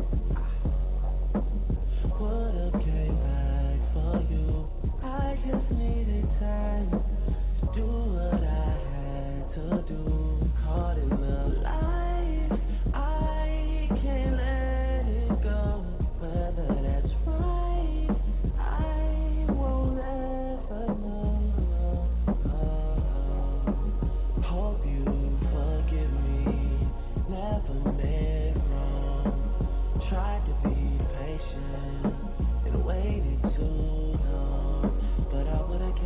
Would've came back for you. I just needed time to do what I had to do. Caught in the light, I can't let it go. Whether that's right, I won't ever know. Oh, hope you forgive me. Never meant wrong. Tried to be patient and waited too long, but I would've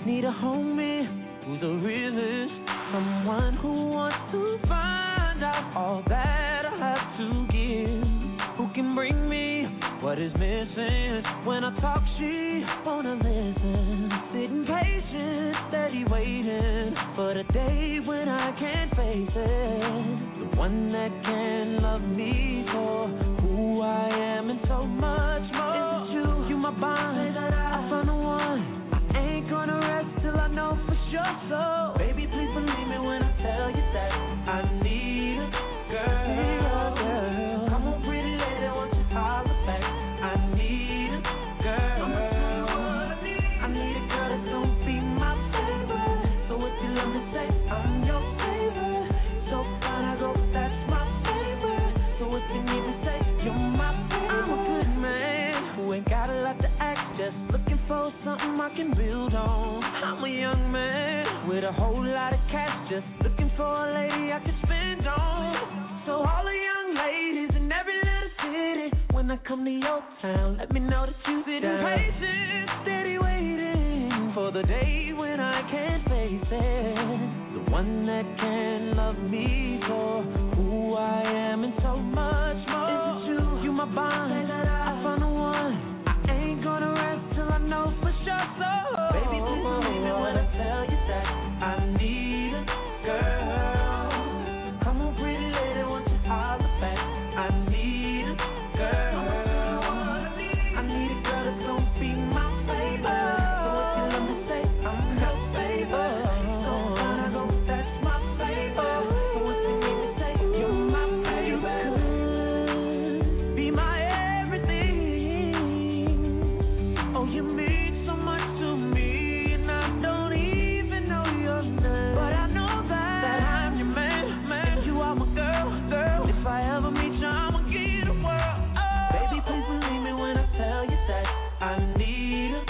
Need a homie who's a realist, someone who wants to find out all that I have to give. Who can bring me what is missing? When I talk, she wanna listen. Sitting patient, steady waiting for the day when I can't face it. The one that can love me for who I am and so much more. Is it you? You my bond. I found the one. I ain't gonna rest till I know for sure. So baby, please believe me when I tell you that I need a girl. Need a girl. Come on, pretty lady, won't you holler back? I need a girl. I need a girl that's gonna be my favorite. So if you love me, say I'm your favorite. So fine, I go, that's my favorite. So if you need me, say you're my favorite. I'm a good man who ain't got a lot to ask, just looking for something I can build on. I'm a young man with a whole lot of cash, just looking for a lady I can spend on. So all the young ladies in every little city, when I come to your town, let me know that you sit down. Patient, steady waiting for the day when I can't face it. The one that can love me for who I am and so much more. Is it you? You my bond. I found the one. I ain't gonna rest till I know for sure. So baby, please believe me when I tell you that I need a girl. Come on, pretty lady, won't you holler back? I need a girl. I need a girl that's gonna be my favorite. So if you let me say I'm your favorite. So fine, I go, that's my favorite. So if you need me, say you're my favorite. Be my everything. Oh, you mean so much to me, and I don't even know your name. But I know that, that I'm your man, man. You are my girl, girl. If I ever meet you, I'ma give you the world. Oh. Baby, please believe me when I tell you that I need a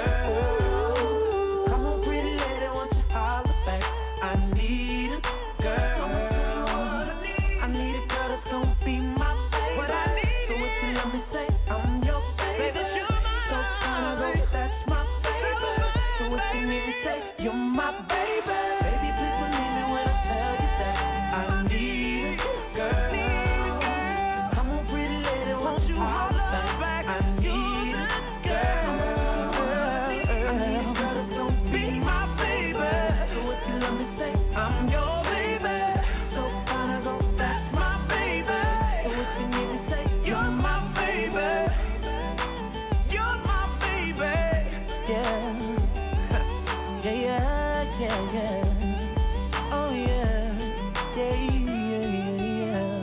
girl. Come on, pretty lady, won't you holler back? I need a girl. I need a girl that's gonna be my favorite. So if you let me say I'm your favorite. So fine, I go, that's my favorite. So if you need me, say you're my baby. Baby, please believe me when I tell you that I need a girl. Come on, pretty lady, won't you holler back? I need a girl. I need a girl that's gonna be my baby. So if you let me say I'm your baby. So fine, I go, that's my baby. So if you need me, say you're my baby. You're my baby. Yeah. Yeah, yeah, yeah, yeah. Oh, yeah. Yeah, yeah, yeah, yeah.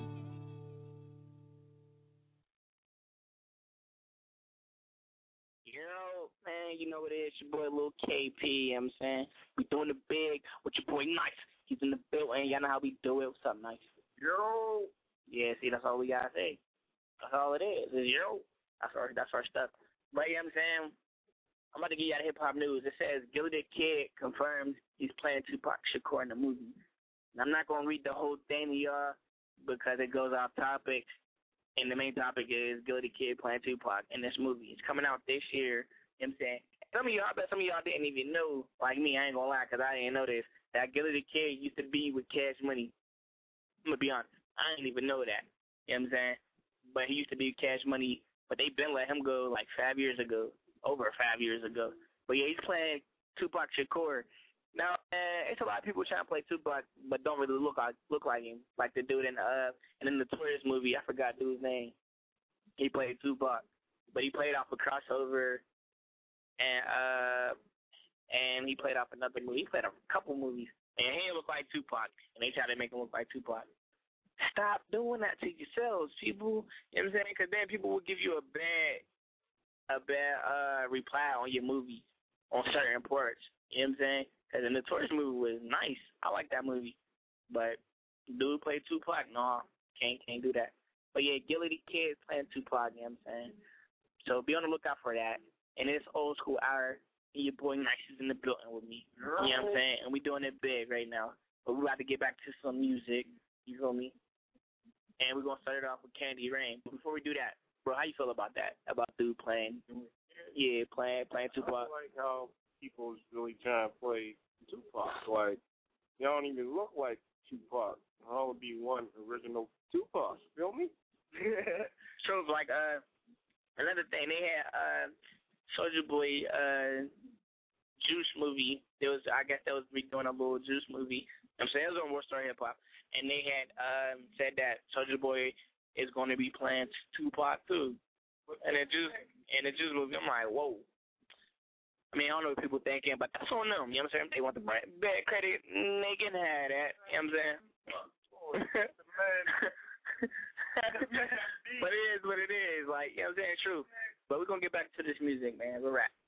Yo, man, you know what it is, your boy Lil K P, you know what I'm saying? We doing it big with your boy Nice. He's in the building, y'all know how we do it. What's up, Nice? Yo. Yeah, see, that's all we gotta say. That's all it is, is yo. That's our, that's our stuff. But, you know what I'm saying? I'm about to give you out hip-hop news. It says Gillie the Kid confirms he's playing Tupac Shakur in the movie. And I'm not going to read the whole thing to y'all because it goes off topic. And the main topic is Gillie the Kid playing Tupac in this movie. It's coming out this year. You know what I'm saying? Some of y'all, I bet some of y'all didn't even know, like me, I ain't going to lie because I didn't know this, that Gillie the Kid used to be with Cash Money. I'm going to be honest. I didn't even know that. You know what I'm saying? But he used to be with Cash Money, but they been let him go like five years ago. Over five years ago. But yeah, he's playing Tupac Shakur. Now, uh, it's a lot of people trying to play Tupac, but don't really look like look like him. Like the dude in the uh in the Notorious movie, I forgot the dude's name. He played Tupac, but he played off a crossover, and uh and he played off another movie. He played off a couple movies, and he didn't look like Tupac, and they tried to make him look like Tupac. Stop doing that to yourselves, people. You know what I'm saying? Because then people will give you a bad a bad uh reply on your movie on certain parts. You know what I'm saying? Because the Notorious movie was nice. I like that movie. But dude played Tupac. No, can't can't do that. But yeah, Gillie the Kid playing Tupac. You know what I'm saying? So be on the lookout for that. And it's old school hour. And your boy Nice is in the building with me. You know what I'm saying? And we doing it big right now. But we about to get back to some music. You feel me? And we're gonna start it off with Candy Rain. But before we do that, bro, how you feel about that? About dude playing, yeah, playing playing Tupac? I like how people is really trying to play Tupac. Like, y'all don't even look like Tupac. I'll be one original Tupac. Feel me? So it's like uh another thing they had uh Soulja Boy uh Juice movie. There was I guess they was redoing a little Juice movie. I'm saying it was on World Star Hip Hop, and they had um said that Soulja Boy is going to be playing Tupac too. And it just and it just movie. I'm like, whoa. I mean, I don't know what people thinking, but that's on them. You know what I'm saying? If they want the bad credit, they can have that. You know what I'm saying? But it is what it is. Like, you know what I'm saying? True. But we're going to get back to this music, man. We'll rap.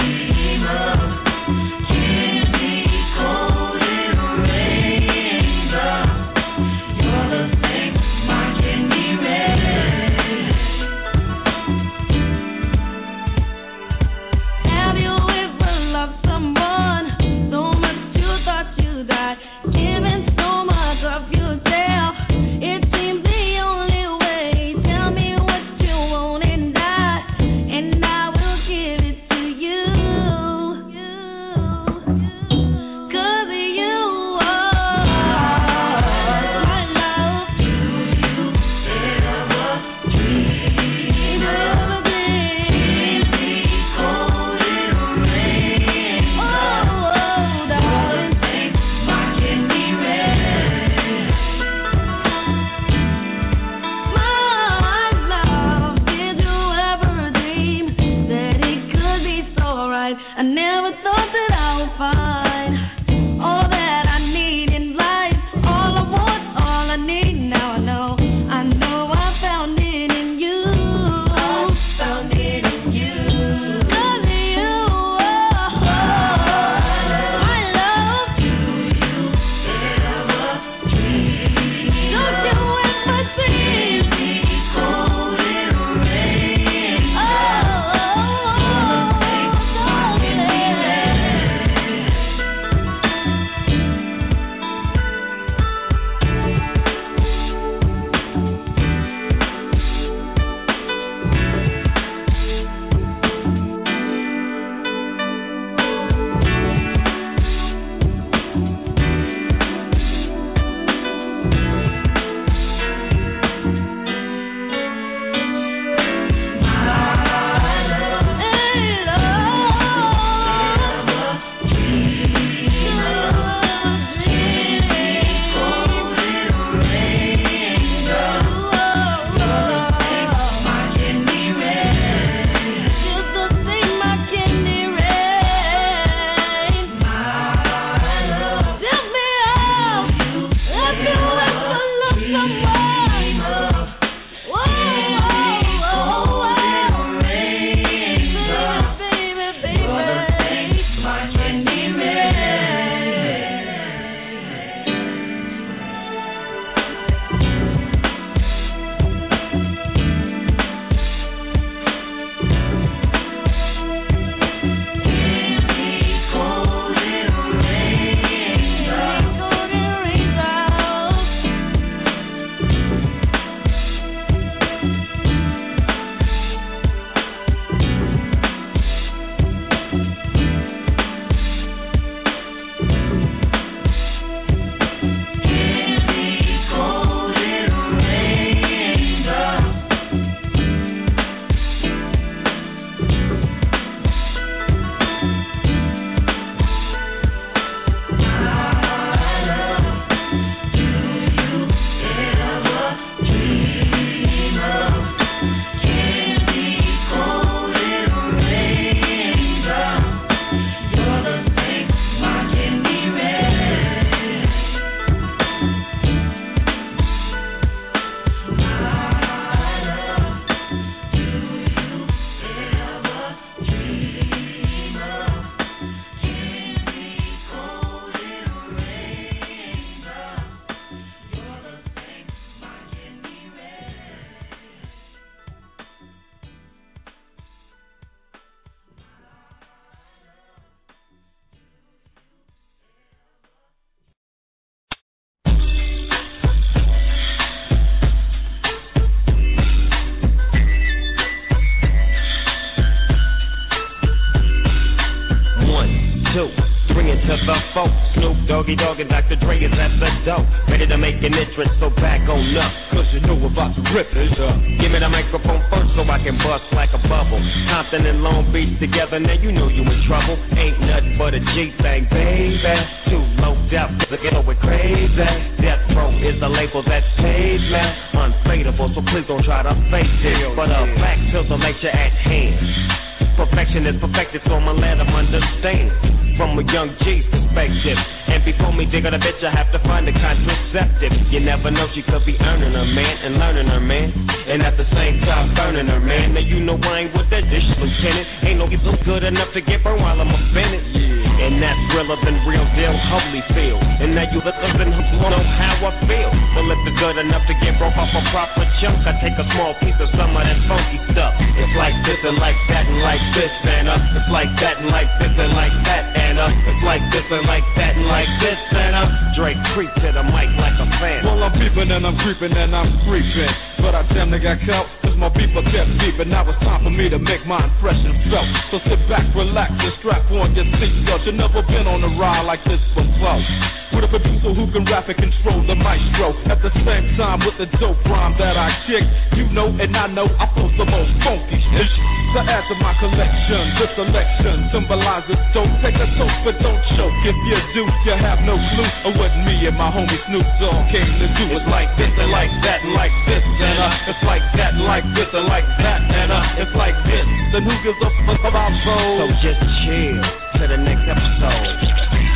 Dream of, can be cold and rain. Doggy Dogg and Doctor Dre is at the door, ready to make an entrance, so back on up, cause you know about to rip it up. Give me the microphone first so I can bust like a bubble. Compton and Long Beach together, now you know you in trouble. Ain't nothing but a G-thing, baby. Too low out, looking over crazy. Death Row is the label that pays me. Unfadable, so please don't try to face it. But a black filter lecture at hand. Perfection is perfected, so I'ma let them understand. From a young G's perspective. And before me dig on a bitch, I have to find a contraceptive. You never know, she could be earning her man and learning her man. And at the same time burning her man. Now you know I ain't with that dish, lieutenant. Ain't no get so good enough to get burned while I'm offended. Yeah. And that's realer than real deal, Holyfield. And now you listen and know how I feel. Well, if it's good enough to get broke off a proper chunk, I take a small piece of some of that funky stuff. It's like this and like that and like this and uh. It's like that and like this and like that and uh. It's like this and like that and like this and uh. Drake creep to the mic like a fan. Well, I'm peeping and I'm creeping and I'm creeping, but I damn near got caught, cause my beeper kept beeping. Now it's time for me to make my impression felt. So sit back, relax, and strap on your seatbelt. You've never been on a ride like this before. With a producer who can rap and control the maestro. At the same time with the dope rhyme that I kick. You know and I know I flow the most funky shit. To add to my collection, this selection symbolizes dope. Take a toast but don't choke. If you do, you have no clue of what me and my homie Snoop Dogg came to do. It's like this and like that and like this and uh. It's like that and like this and like that and uh. It's like this. Then who gives a fuck about those? So just chill to the next episode.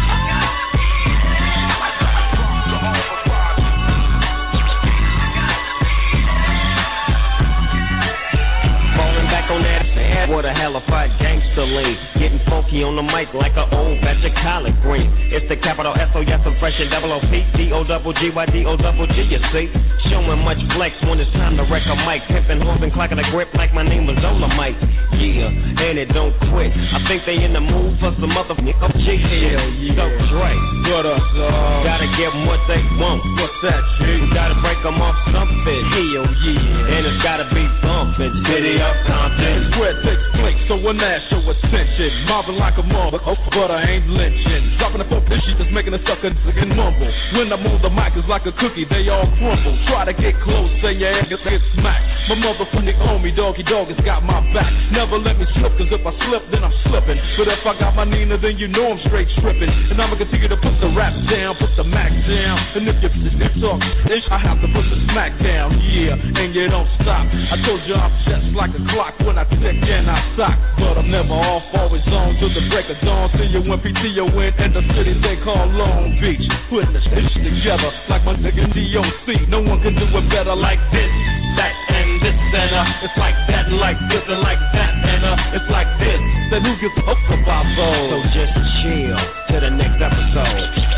On that bad, what a hellified gangster lean. Getting funky on the mic like an old batch of collard green. It's the capital S O S and fresh and double O P D O double G Y D O double G, you see. Showing much flex when it's time to wreck a mic. Pimping, holding, clacking a grip like my name was Dolomite. Yeah, and it don't quit. I think they in the mood for some motherfucking G here. Yeah. So Dre, what up, dog? Gotta give them what they want. What's that, G? We gotta break them off something. Hell yeah. And it's gotta be bumping. City of Compton. It's where it takes place, so when I show attention, mobbing like a mother, but I ain't lynching. Dropping a four sheet that's making a sucker and mumble. When I move the mic, it's like a cookie, they all crumble. Try to get close, say your ass get smacked. My motherfucking homie, Doggy Dogg, has got my back. Never let me slip, cause if I slip, then I'm slipping. But if I got my Nina, then you know I'm straight tripping. And I'ma continue to put the rap down, put the Mac down. And if you if talk ish, I have to put the smack down, yeah, and you don't stop. I told you I'm just like a clock. When I tick and I sock, but I'm never off, always on till the break of dawn. See you when P T O in and the city they call Long Beach. Putting this bitch together like my nigga D O C. No one can do it better like this, that and this and uh. It's like that and like this and like that and uh. It's like this. Then who gives a fuck about those? So just chill to the next episode.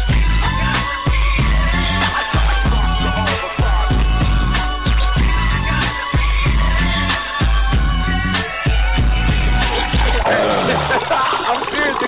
I'm serious.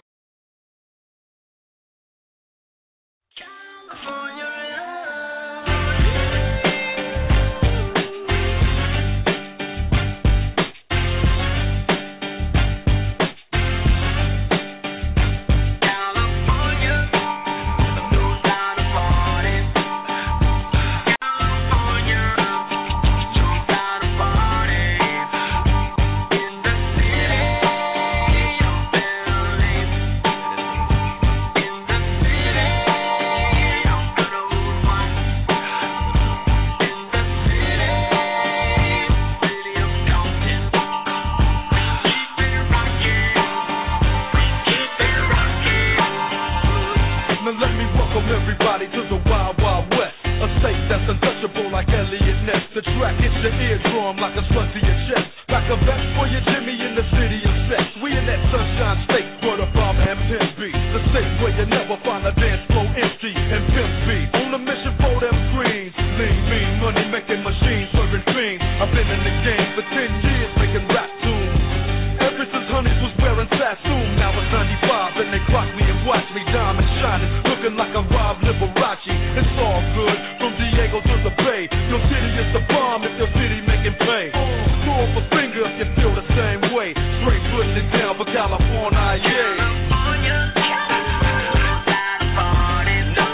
California, yeah.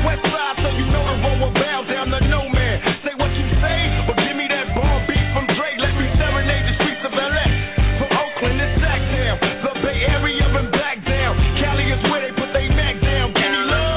west side, so you know the road will bow down to no man. Say what you say, but give me that bomb beat from Dre. Let me serenade the streets of L A. From Oakland to Sacktown, the Bay Area and Blackdown. Cali is where they put they Mac down. Give me love.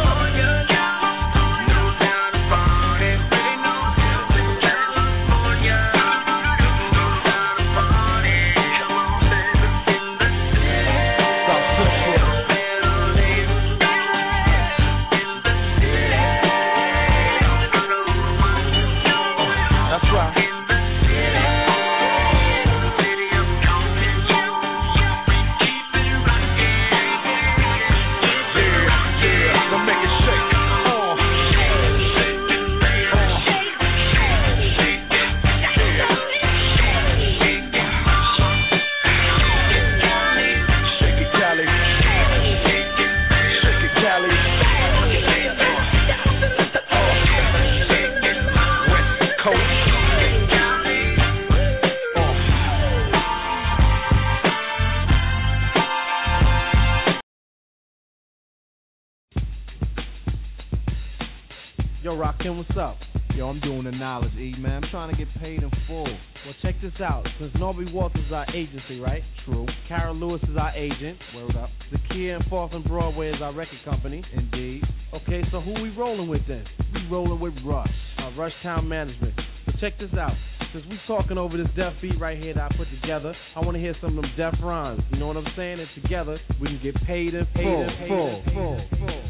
Yo, Rakim, what's up? Yo, I'm doing the knowledge, E, man. I'm trying to get paid in full. Well, check this out. Since Norby Walters is our agency, right? True. Kara Lewis is our agent. Word up. Zakia and Fourth and Broadway is our record company. Indeed. Okay, so who we rolling with then? We rolling with Rush, uh, Rush Town Management. So check this out. Since we talking over this deaf beat right here that I put together, I want to hear some of them deaf rhymes. You know what I'm saying? And together, we can get paid in full. Paid full, full, full, full.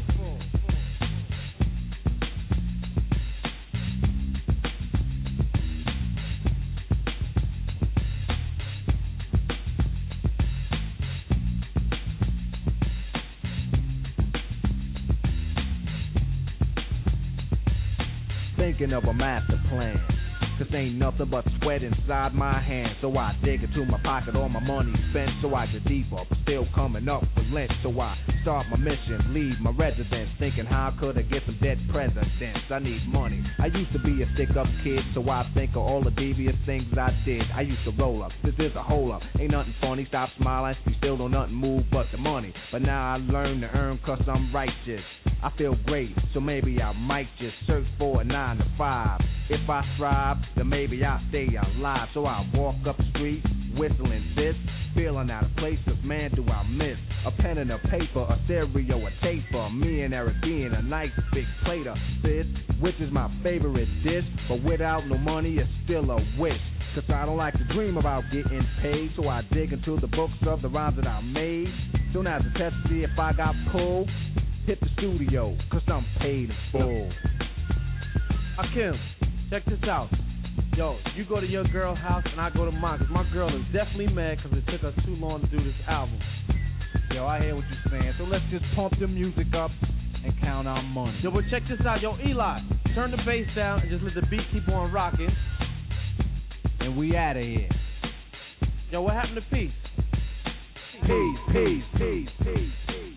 Thinking of a master plan, cause ain't nothing but sweat inside my hands. So I dig into my pocket, all my money spent. So I get deeper, but still coming up for lint. So I start my mission, leave my residence, thinking how could I get some dead presidents. I need money. I used to be a stick-up kid, so I think of all the devious things I did. I used to roll up, this is a hole up. Ain't nothing funny, stop smiling, we still don't nothing move but the money. But now I learn to earn cause I'm righteous. I feel great, so maybe I might just search for a nine to five. If I thrive, then maybe I'll stay alive. So I walk up the street, whistling this, feeling out of place, cause man do I miss a pen and a paper, a stereo, a taper. Me and Eric being a nice big plate of this, which is my favorite dish. But without no money, it's still a wish. Cause I don't like to dream about getting paid, so I dig into the books of the rhymes that I made. Soon as a test to see if I got pulled, hit the studio, cause I'm paid in full. Akim, check this out. Yo, you go to your girl's house and I go to mine, cause my girl is definitely mad cause it took us too long to do this album. Yo, I hear what you're saying, so let's just pump the music up and count our money. Yo, but check this out. Yo, Eli, turn the bass down and just let the beat keep on rocking. And we out of here. Yo, what happened to peace? Peace, peace, peace, peace, peace.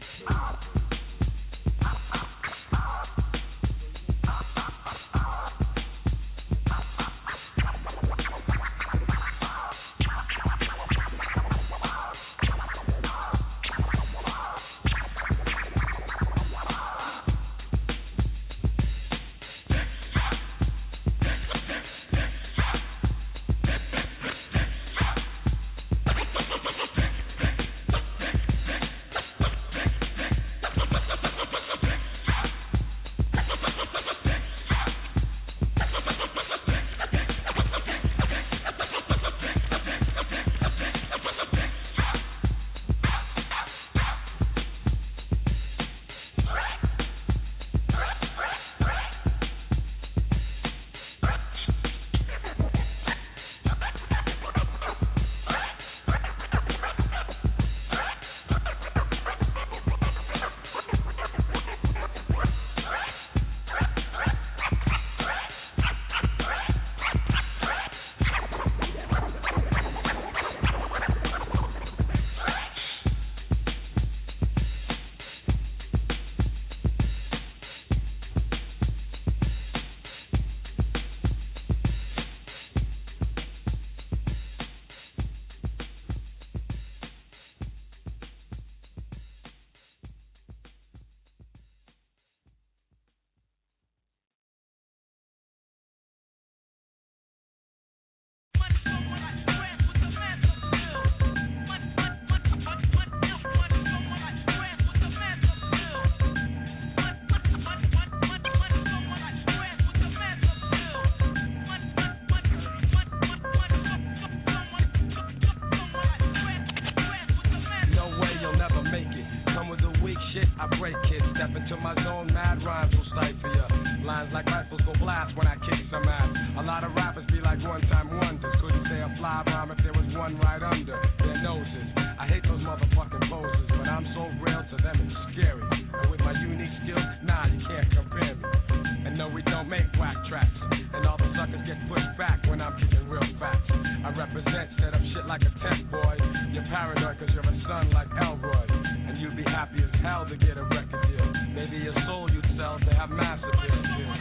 lines like rifles go blast when I kick some ass. A lot of rappers be like one-time wonders. Couldn't say a fly rhyme if there was one right under their noses. I hate those motherfucking poses, but I'm so real to them it's scary. And with my unique skills, nah, you can't compare me. And no, we don't make whack tracks. And all the suckers get pushed back when I'm kicking real facts. I represent, set up shit like a tent boy. You're paranoid cause you're a son like Elroy. And you'd be happy as hell to get a record deal. Maybe your soul you'd sell to have massive deals.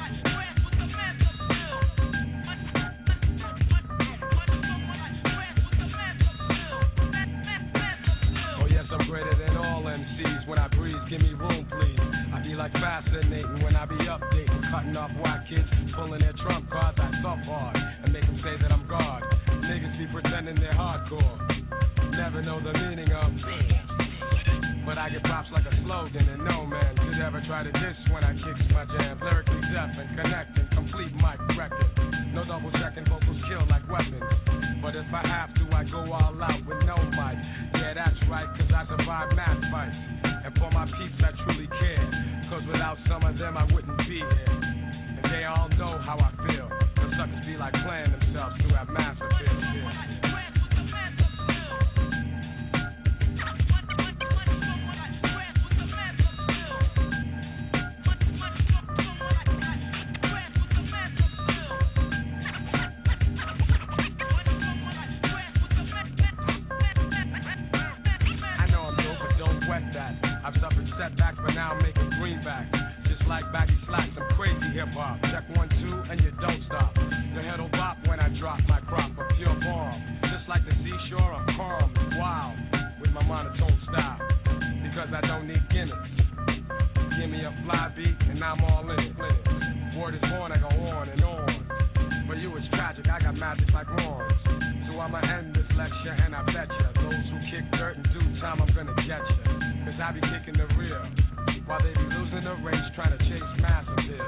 Oh yes, I'm greater than all M Cs. When I breathe, give me room please. I be like fascinating when I be updating, cutting off white kids, pulling their trump cards. I thump hard and make them say that I'm God. Niggas be pretending they're hardcore, never know the meaning of. But I get props like a slogan, and no man could ever try to diss when I kicks my jam. Lyrically deaf and connecting, complete mic record. No double checking, vocals kill like weapons. But if I have to, I go all out with no mic. Yeah, that's right, cause I survive math fights. And for my peeps, I truly care. Cause without some of them, I wouldn't be here. And they all know how I feel. The suckers be like playing themselves to have massive fears. I've suffered setbacks, but now I'm making greenback. Just like baggy slacks, I'm crazy hip-hop. Check one, two, and you don't stop. Your head'll bop when I drop my crop of pure bomb. Just like the seashore, I'm calm and wild with my monotone style. Because I don't need gimmicks. Give me a fly beat, and I'm all in it. Word is born, I go on and on. For you it's tragic, I got magic like Ron's. So I'ma end this lecture, and I bet ya those who kick dirt in due time, I'm gonna get ya. Cause I be kicking the rear, while they be losing the race trying to chase massive hills.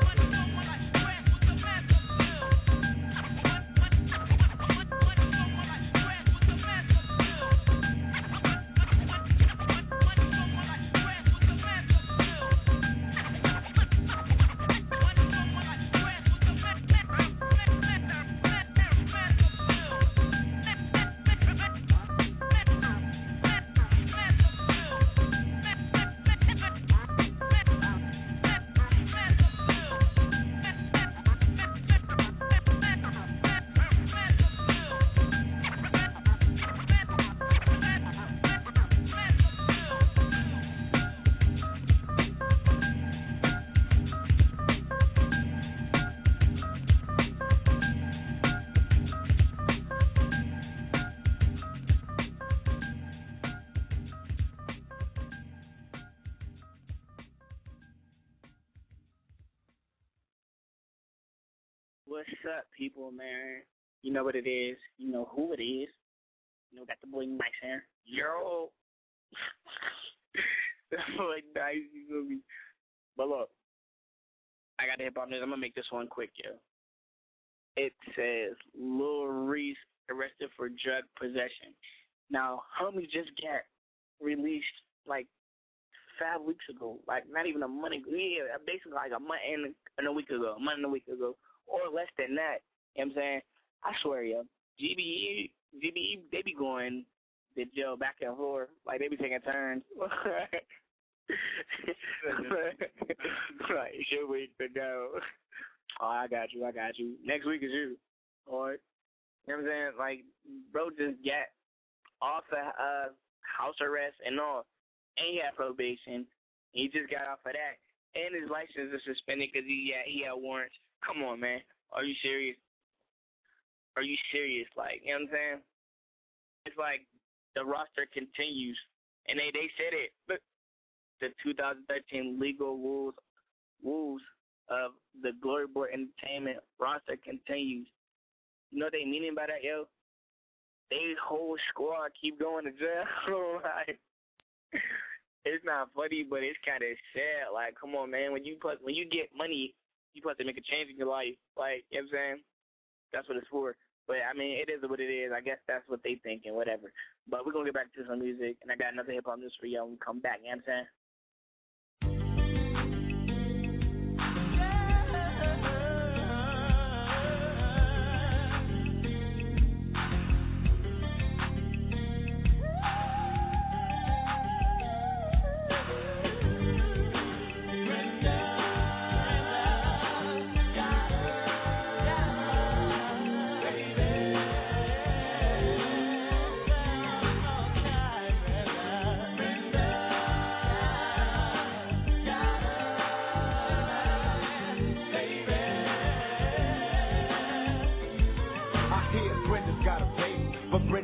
What's up, people, man? You know what it is. You know who it is. You know, got the boy Nice here. Yo. That boy Nice. You feel me? But look, I got the hip hop news. I'm gonna make this one quick, yo. It says Lil Reese arrested for drug possession. Now, homie just got released like five weeks ago, like not even a month ago. Yeah, basically like a month and, and a week ago, a month and a week ago. Or less than that, you know what I'm saying? I swear, yo, G B E, G B E, they be going to jail back and forth, like they be taking turns. Like, it's your week to go. Oh, I got you, I got you. Next week is you. All right. You know what I'm saying? Like, bro just got off of uh, house arrest and all, and he had probation. He just got off of that, and his license is suspended because he had, he had warrants. Come on, man. Are you serious? Are you serious? Like, you know what I'm saying? It's like the roster continues. And they, they said it. Look, the two thousand thirteen legal rules rules of the Glory Board Entertainment roster continues. You know what they meaning by that, yo? They whole squad keep going to jail. Like, it's not funny, but it's kind of sad. Like, come on, man. When you put when you get money, you supposed to make a change in your life. Like, you know what I'm saying? That's what it's for. But, I mean, it is what it is. I guess that's what they think and whatever. But we're going to get back to some music, and I got another hip-hop news for y'all when we come back. You know what I'm saying?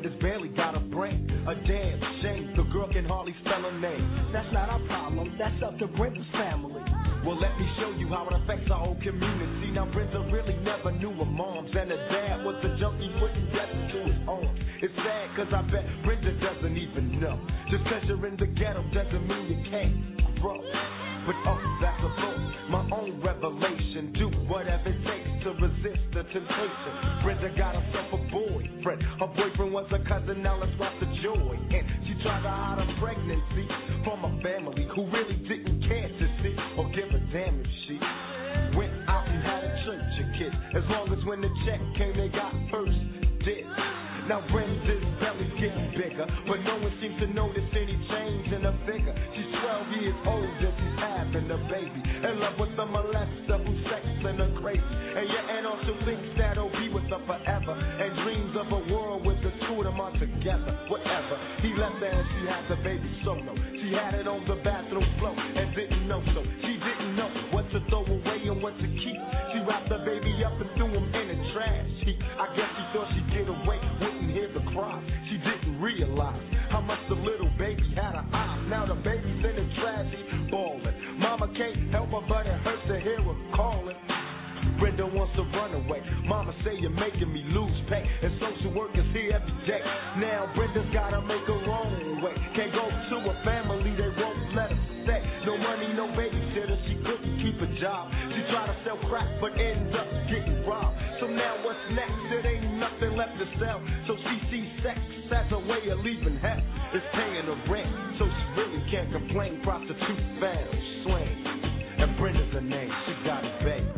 has barely got a brain. A damn shame, the girl can hardly spell her name. That's not our problem, that's up to Brenda's family. Well, let me show you how it affects our whole community. Now, Brenda really never knew her moms, and her dad was a junkie putting death into his arms. It's sad, cause I bet Brenda doesn't even know. Just cause you're in the ghetto doesn't mean you can't grow. But oh, that's a thought, my own revelation. Do whatever it takes to resist the temptation. Brenda got herself a boyfriend. Her boyfriend was a cousin, now let's watch the joy. And she tried to hide her pregnancy from a family who really didn't care to see or give a damn if she went out and had a church of kids. As long as when the check came, they got first dibs. Now Brenda's belly's getting bigger, but no one seems to notice any change in her figure. She's twelve years old and she's having a baby, in love with a molester who's sexing her crazy. And your aunt also thinks that he'll be with her forever, and dreams of a world with the two of them all together. Whatever, he left her and she had the baby solo. She had it on the bathroom floor and didn't know so. She didn't know what to throw away and what to keep. She wrapped the baby up and threw him in the trash heap. I guess she thought she'd get away, wouldn't hear the cry. She didn't realize how much the little baby had her eye. Now the baby's in the trash heap, bawling. Mama can't help her, but it hurts to hear her calling. Brenda wants to run away. Mama say you're making me lose pay, and social workers here every day. Now Brenda's gotta make her own way. Can't go to a family, they won't let her stay. No money, no babysitter, she couldn't keep a job. She tried to sell crack, but ends up getting robbed. So now what's next? It ain't nothing left to sell. So she sees sex as a way of leaving hell. It's paying her rent, so she really can't complain. Prostitute found, slang, and Brenda's her name. She got it, baby.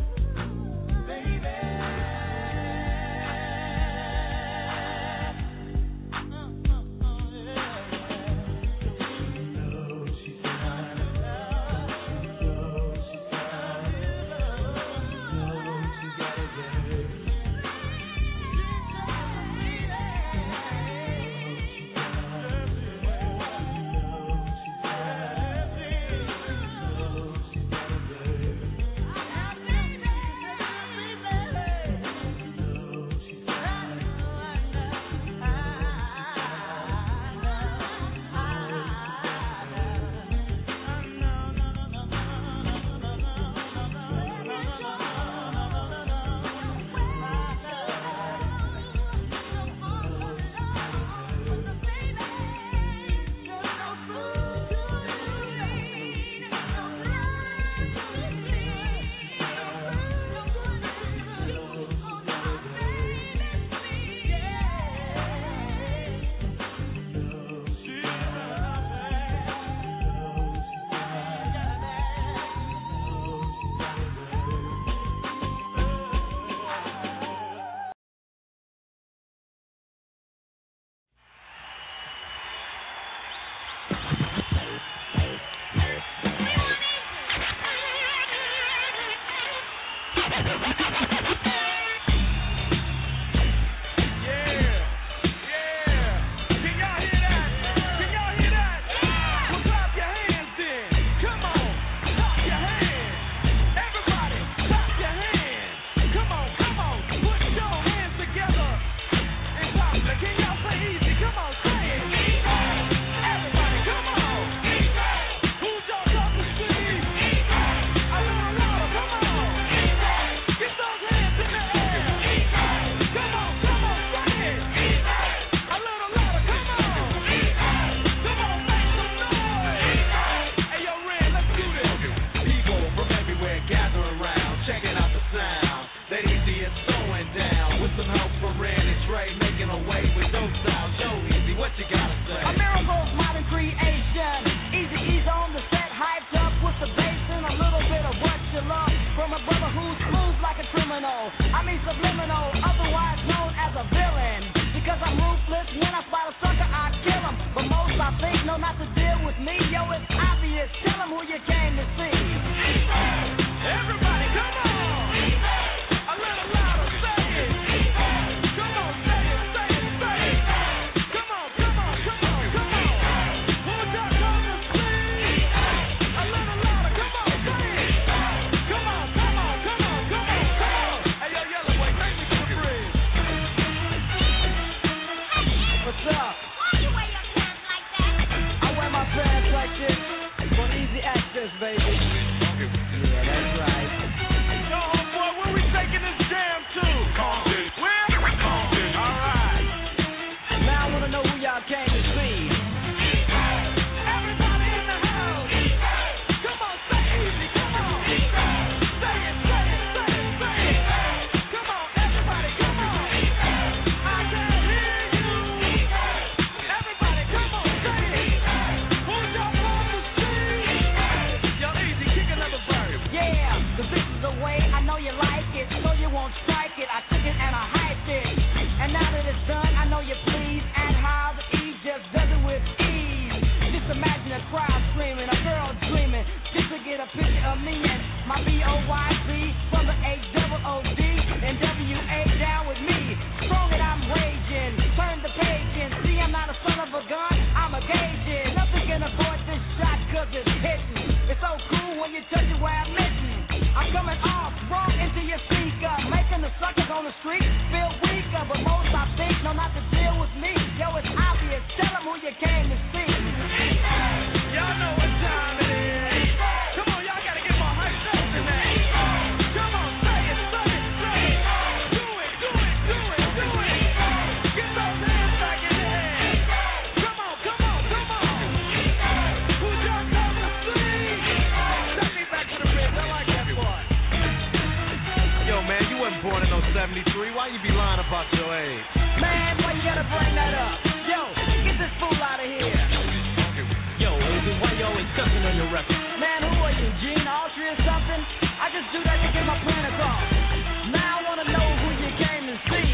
know you like it, so you won't strike it. I took it and I hyped it. And now that it's done, I know you're pleased. And how the E just does it with ease. Just imagine a crowd screaming, a girl dreaming, just to get a picture of me and my B O Y Z from the H O O D and W A down with me. Strong and I'm raging, turn the page and see I'm not a son of a gun, I'm a gauging. Nothing can avoid this shot cause it's hitting. It's so cool when you touch it where I'm missing. I'm coming off wrong into your speaker, making the suckers on the street feel weaker. But most I think know not to deal with me. Yo, it's obvious, tell them who you came to see. Y'all know what time it is. Come on, y'all gotta get more hyped up tonight. Come on, say it, say it, say it. Do it, do it, do it, do it. Get those hands back in the air. Come on, come on, come on. Who y'all come to see? Take me back to the bridge, I like that part. Yo, man, you wasn't born in no seventy-three. Why you be lying about your age? Man, why you gotta bring that up? Yo, get this fool out of here. Yo, Agent, why you always cussing on your record? Man, who are you, Gene Autry or something? I just do that to get my point across. Now I wanna know who you came to see.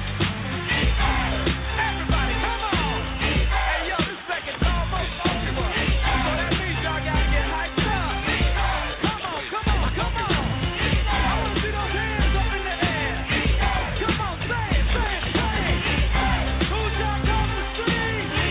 Everybody, come on. Hey, yo, this second's almost over. So that means y'all gotta get hyped up. Come on, come on, come on. I wanna see those hands up in the air. Come on, say it, say it, say it. Who's y'all come to see?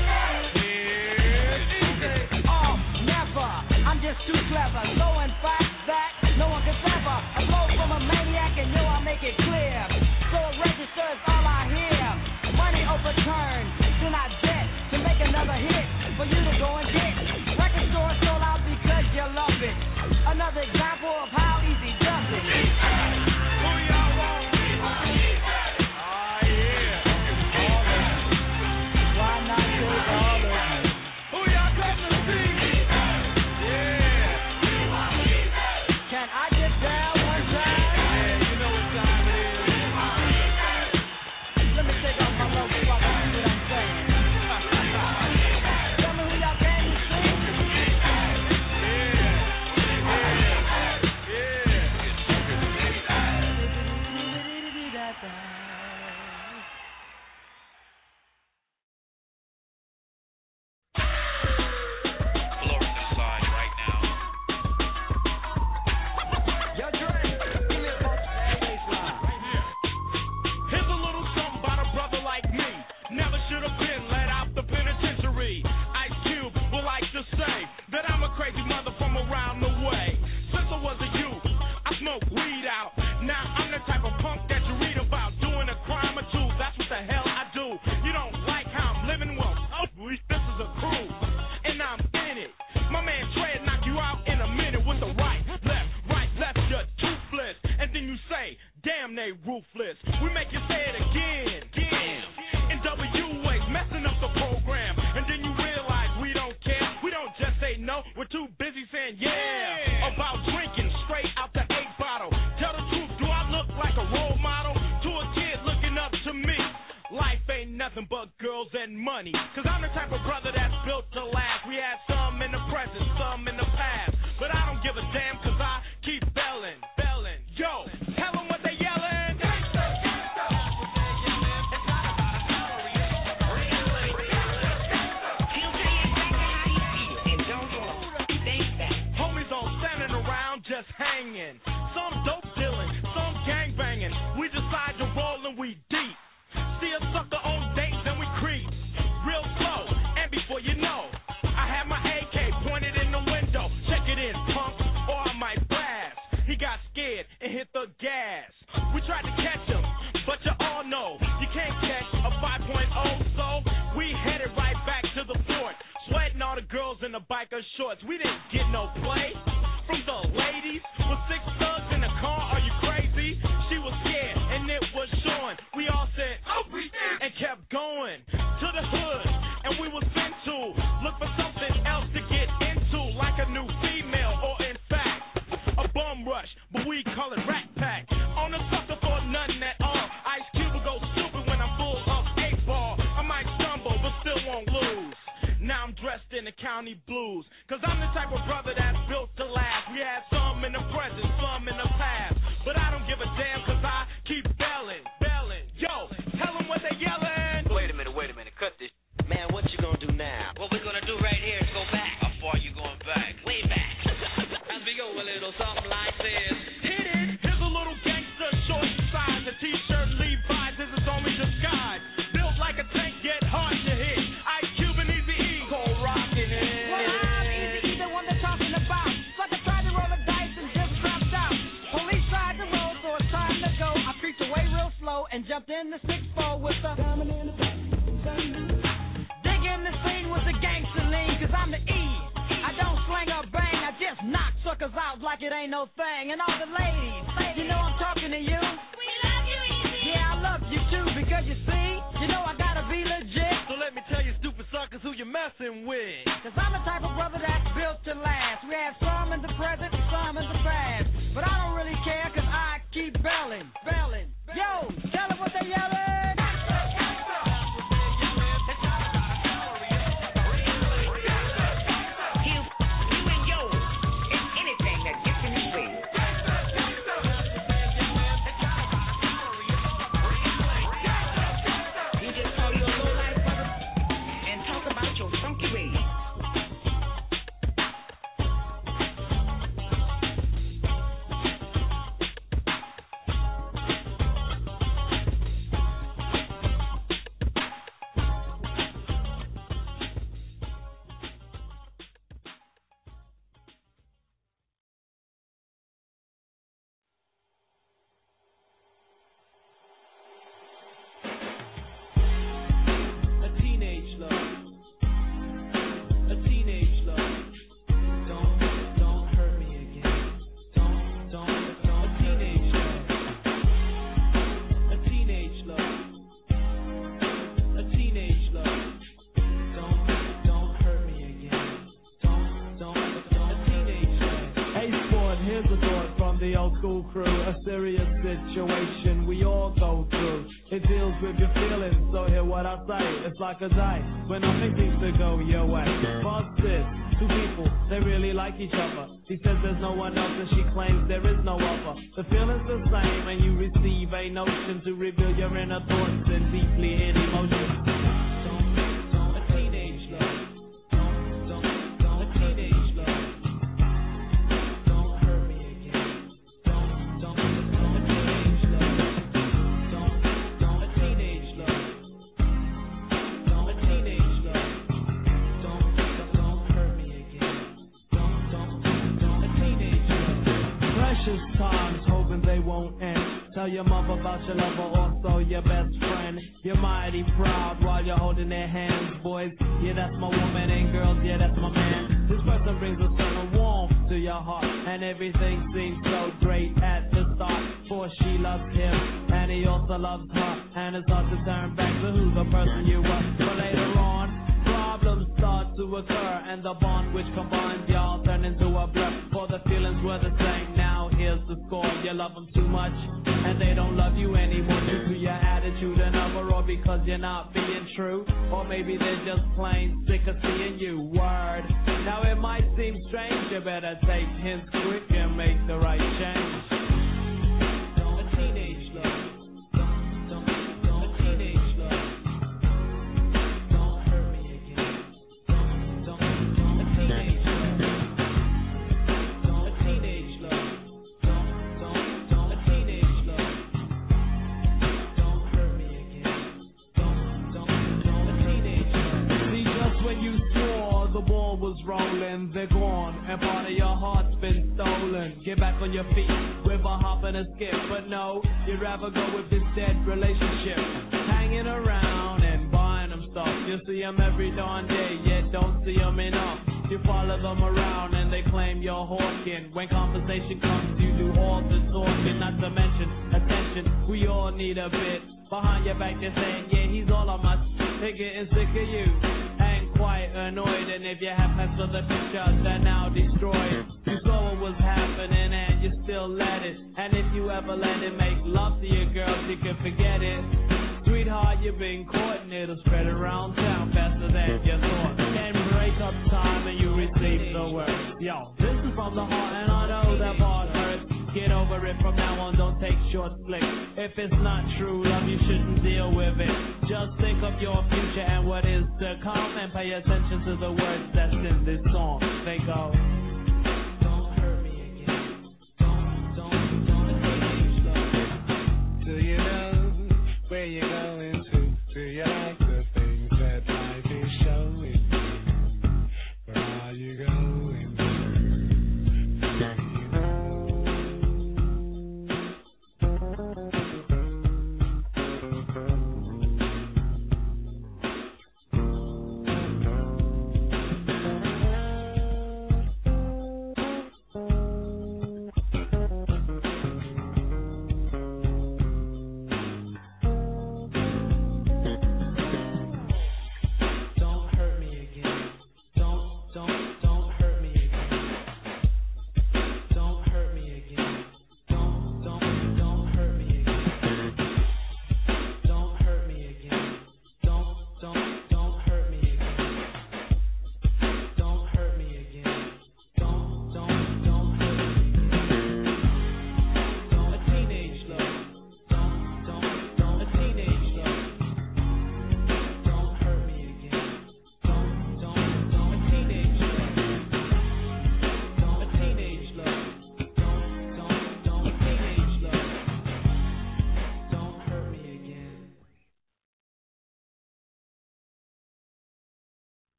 Oh, never. I'm just too clever. So in fact that no one can sever. A flow from a maniac and yo, I make it clear. So it registers all I hear. Money overturned, then I debt to make another hit for you to go and get. Record store sold out because you love it. Another example of how easy does it. Who y'all want? Oh, yeah. Why not take all of me? Who y'all come to see? Yeah. Can I get down one time? Yeah, you know what time it is. Let me take off my logo so I can see what I'm saying. Tell me who y'all came to see. Here's a little something about a brother like me. Never should have been let out the penitentiary. Ice Cube would like to say that I'm a crazy mother from around the way. Since I was a youth, I smoked weed out. Now I'm the type of punk that you read about, doing a crime or two. That's what the hell I do. You don't like how I'm living? Well, oh, this is a crew, and I'm in it. My man Trey knock you out in a minute with the right, left, right, left, you're toothless. And then you say, damn, they ruthless. We make you say it again, again. In W ways, messing up the program. And then you realize we don't care. We don't just say no, we're too busy saying yeah. About drinking straight out the eight bottle. Tell the truth, do I look like a role model to a kid looking up to me? Life ain't nothing but girls and money. Cause I'm the type of brother that's built to last. We had some in the present, some in the past. But I don't give a damn cause I keep belling, belling. Yo, tell them what they yelling. Homies all standing around just hanging. Some dope dealing, some gang banging. We decide to roll and we deep. See a sucker on dates and we creep. Real slow, and before you know, I have my A K pointed in the window. Check it in, punk, or I might blast. He got scared and hit the gas. We tried to catch him, but you all know you can't catch a five point oh, so we headed right back to the fort. Sweating all the girls in the biker shorts. We didn't get no play from the ladies. With six thugs in the car, are you crazy? She was scared and it was showing. We all said, oh, we did, and kept going to the hood. And we was sent to look for something else to get into, like a new female or in fact a bum rush, but we call it Rat Pack. On the sucker for nothing at all. Ice Cube will go stupid when I'm full of eight ball. I might stumble, but still won't lose. Now I'm dressed in the county blues, cause I'm the type of brother that's built to last. We had some in the present, some in the past, but I don't flow and jumped in the six four with the diamond in the digging the scene with the gangster lean, cause I'm the E. I don't slang or bang, I just knock suckers out like it ain't no thing. And all the ladies, you know I'm talking to you. We love you, Easy. Yeah, I love you too, because you see, you know I gotta be legit. So let me tell you, stupid suckers, who you messing with. Cause I'm the type of brother that's built to last. We have some in the present and some in the past. But I don't really care, cause I keep belling, belling. Yo, tell them what they yelling. School crew, a serious situation we all go through. It deals with your feelings, so hear what I say. It's like a dice when nothing seems to go your way. Buzz this, two people, they really like each other. He says there's no one else and she claims there is no other. The feeling's the same and you receive a notion to reveal your inner thoughts and deeply hidden emotions. Tell your mother about your lover, also your best friend. You're mighty proud while you're holding their hands, boys. Yeah, that's my woman, and girls, yeah, that's my man. This person brings a certain warmth to your heart, and everything seems so great at the start. For she loves him, and he also loves her, and it's hard to turn back to who the person you were. But later on, problems start to occur, and the bond which combines y'all turn into a blur. For the feelings were the same. Now here's the score: you love them too much, and they don't love you anymore due to your attitude and other, or because you're not being true, or maybe they're just plain sick of seeing you. Word. Now it might seem strange, you better take hints quick and make the right change. Rolling, they're gone, and part of your heart's been stolen. Get back on your feet with a hop and a skip, but no, you'd rather go with this dead relationship. Hanging around and buying them stuff. You see them every darn day, yet don't see them enough. You follow them around and they claim you're hawking. When conversation comes, you do all the talking. Not to mention attention, we all need a bit. Behind your back, they're saying, yeah, he's all on my shit. They're getting sick of you and quite annoyed. And if you have plans for the future, they're now destroyed. You saw what was happening and you still let it. And if you ever let it make love to your girls, you can forget it. Sweetheart, you've been caught and it'll spread around town faster than you thought. And break up time and you receive the word. Yo, this is from the heart and I know that part hurts. Get over it from now on, don't take short flicks. If it's not true love, you shouldn't deal with it. Just think of your future and what is to come, and pay attention to the words that's in this song. They go, don't hurt me again. Don't, don't, don't hurt me. Do you know where you're going to? Do you like the things that life is showing you? Where are you going to?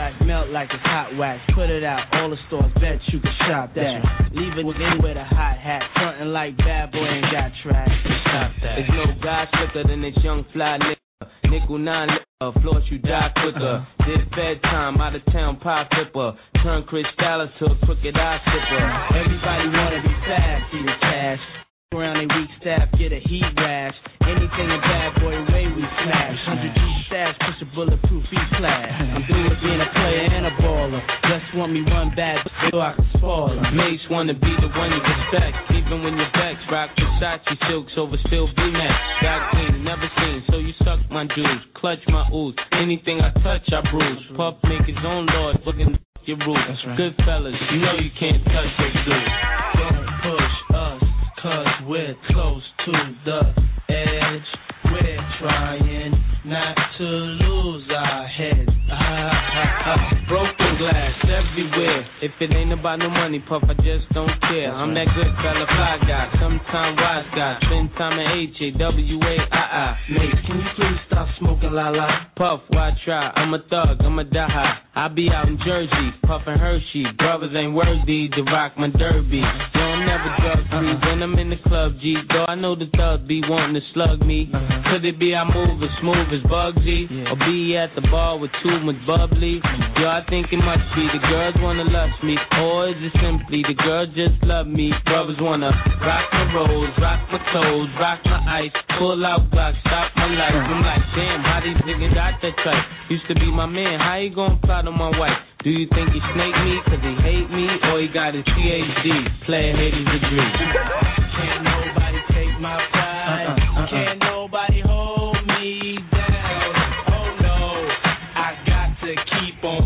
track, melt like it's hot wax. Put it out, all the stores, bet you can shop that. Leave it in with a hot hat, frontin' like bad boy ain't got trash. Stop that. There's no guy slicker than this young fly nigga. Nickel nine liquor, floss you die quicker. Did bedtime, out of town pie flipper. Turn Chris Dallas to a crooked eye sipper. Everybody wanna be fast, see the cash. Around a weak staff, get a heat rash. Anything a bad boy way we smash. Hundred G stash, push a bulletproof E-class. I'm through with being a player and a baller. Just want me run bad so I can spoil her. Mace wanna be the one you respect, even when you're vexed. Rock Versace silks over still B-Max. Got clean, never seen, so you suck my juice. Clutch my ooze, anything I touch I bruise. Puff make his own lord, looking your rules. Right. Good fellas, you know you can't touch your dude. Don't push us, cause we're close to the edge. We're trying not to lose our heads. Ah, ah, ah. Broken glass everywhere. If it ain't about no money, Puff, I just don't care. I'm that good fella, fly guy, sometime wise guy. Spend time at H A W A I I. Mate, can you please stop smoking la la? Puff, why try? I'm a thug, I'm a die. I be out in Jersey, puffin' Hershey. Brothers ain't worthy to rock my derby. Yo, I'm never drug free when I'm in the club, G. Though I know the thugs be wanting to slug me. Could it be I move as smooth as Bugsy? Or be at the bar with too much bubbly? Yo, I think it must be the girls wanna lust me. Or is it simply the girls just love me? Brothers wanna rock my rolls, rock my toes, rock my ice. Pull out Glock, stop my life. I'm like, damn, how these niggas got that type? Used to be my man, how he gon' plot on my wife? Do you think he snake me cause he hate me? Or he got his P H D, player haters degree? Can't nobody take my pride. Uh-uh, uh-uh. Can't nobody hold me down. Oh no, I got to keep on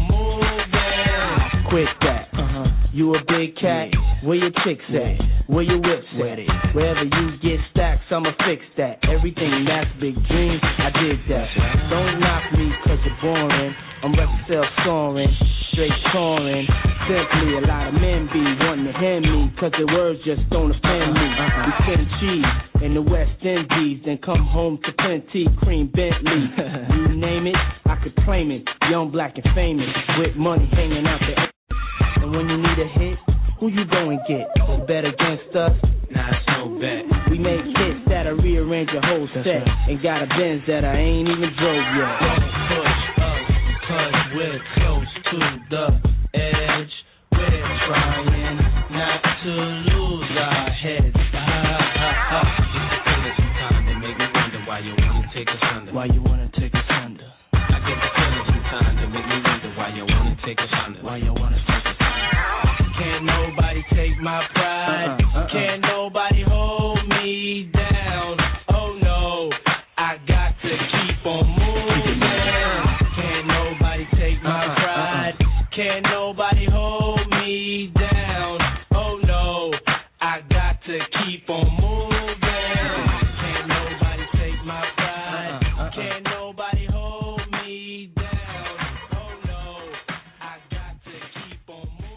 moving. Quit that. Uh-huh. You a big cat? Where your chicks at? Where your whips at? Wherever you get stacks, I'ma fix that. Everything that's big dreams, I did that. Don't knock me cause you're boring. I'm record sales soaring, straight touring. Simply a lot of men be wanting to hear me, cause the words just don't offend me. We send cheese in the West Indies, then come home to plenty cream Bentley. You name it, I could claim it. Young, black, and famous, with money hanging out there. And when you need a hit, who you go and get? Bet against us? Nah, it's no bet. We make hits that'll rearrange your whole set. And got a Benz that I ain't even drove yet. Don't push us, cause we're close to the edge. We're trying not to lose our heads. Ah, ah, ah. Just a feeling sometimes they make me wonder why you wanna take us under. Why you wanna take us under? I get the feeling sometimes they make me wonder why you wanna take us under. Why you wanna take us under? Can't nobody take my pride. Uh-uh, uh-uh. Can't nobody hold me down. Oh no, I got to keep on moving. Can't nobody take my uh-uh, pride. Uh-uh. Can't nobody hold me down. Oh no, I got to keep on moving. Can't nobody take my pride. Uh-uh, uh-uh. Can't nobody hold me down. Oh no, I got to keep on moving.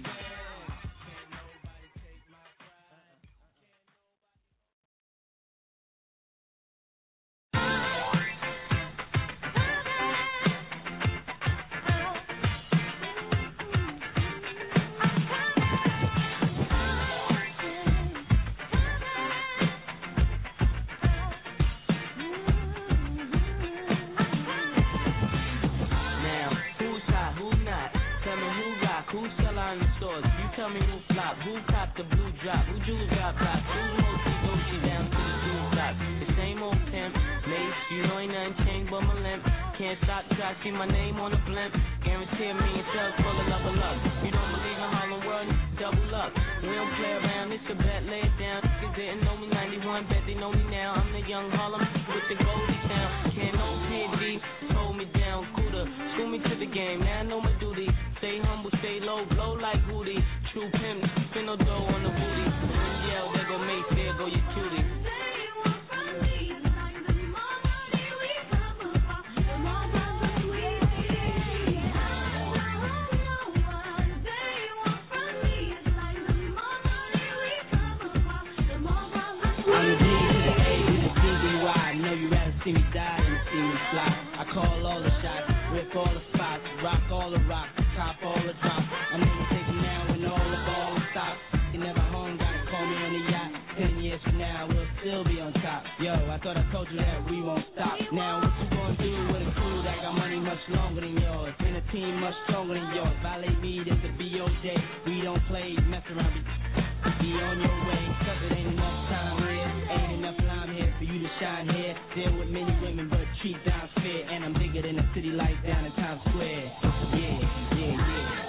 Tell me who flop, who cop the blue drop, who jewels got pop, who mostly Gucci down to the jewel top. The same old pimp, Mace, you know ain't nothing changed but my limp. Can't stop till I see my name on the blimp. Guarantee me and sales full of love and luck. You don't believe in Harlem World, double up. We don't play around, it's a bet, lay it down. Niggas didn't know me ninety-one, bet they know me now. I'm the young Harlem with the Goldie town. Can't no P D, hold me down, cooler. School me to the game, now I know my duty. Stay humble, stay low, blow like Woody. True pimp, spin no dough on the booty. When you yell, there go Mace, there go your cutie. I'm the D to the A to the D B Y. I know you rather see me me die and see me fly. I call all the shots, rip all the spots, rock all the rocks, top all the drops. I'm gonna take it now when all the ball stops. You never home, gotta call me on the yacht. Ten years from now, we'll still be on top. Yo, I thought I told you that we won't stop. Now what you gonna do with a crew that got money much longer than yours, and a team much stronger than yours? Violate me, that's the B O J. We don't play, mess around, be, be on your way. Cause it ain't enough time here, ain't enough lime here for you to shine here. Deal with many women, but treat down fair. And I'm bigger than the city lights down in Times Square. Yeah, yeah, yeah.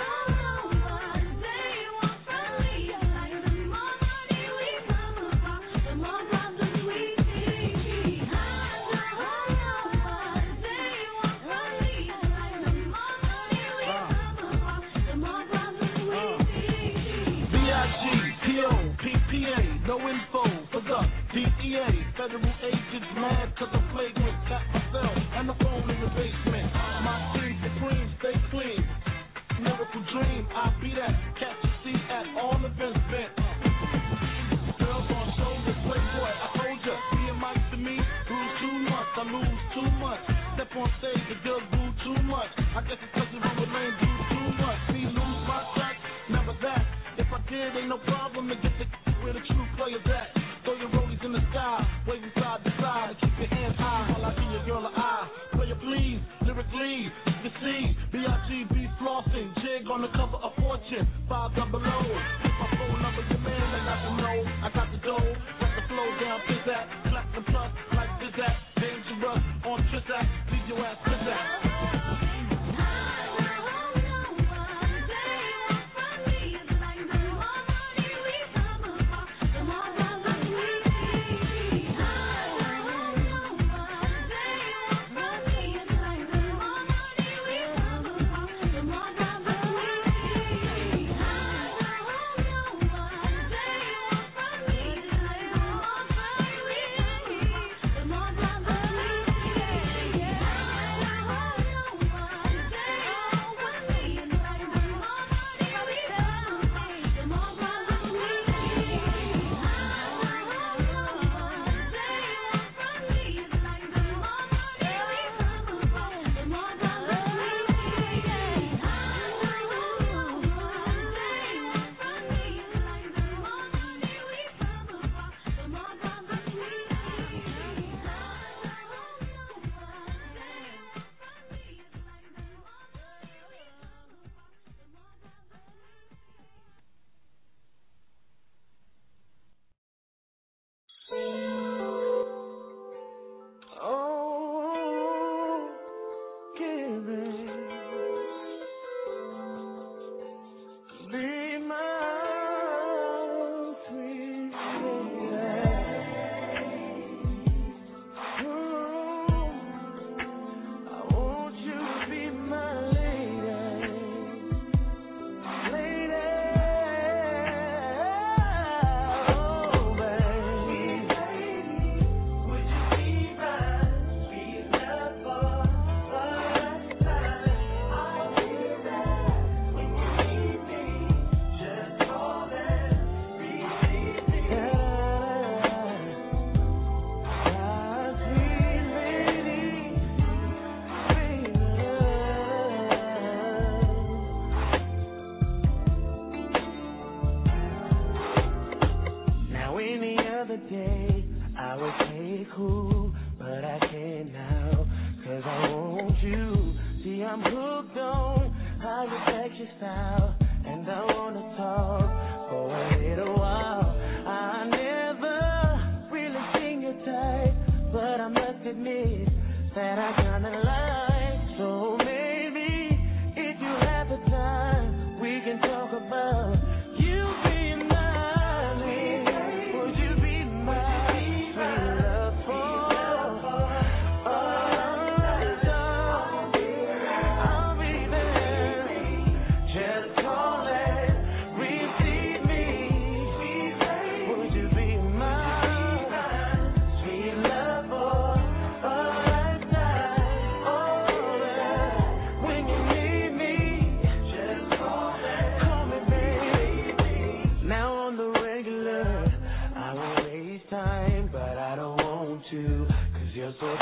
No info for the D E A. Federal agents mad cause I'm flagrant. Tap myself and the phone in the basement. My team supreme, stay clean. Miracle dream, I'll be that. Catch a seat at all events bent. Girls on shoulders, playboy, I told ya. Being Mike to me, lose too much. I lose too much. Step on stage, the girls boo too much. I guess it's cause the rubber lane do too much. Me lose my touch, never that. If I did, ain't no problem to get the where the true players at. Throw your rollies in the sky, waving side to side, and keep your hands high while I give your girl an eye. Player please, lyrically, you see, B I G B flossing, jig on the cover of Fortune, five double O. Hit my phone number, your man, I got the know, I got the dough, got the flow down, pizzazz, platinum plus, like pizzazz, dangerous, on Trizzack, leave your ass pizzazz.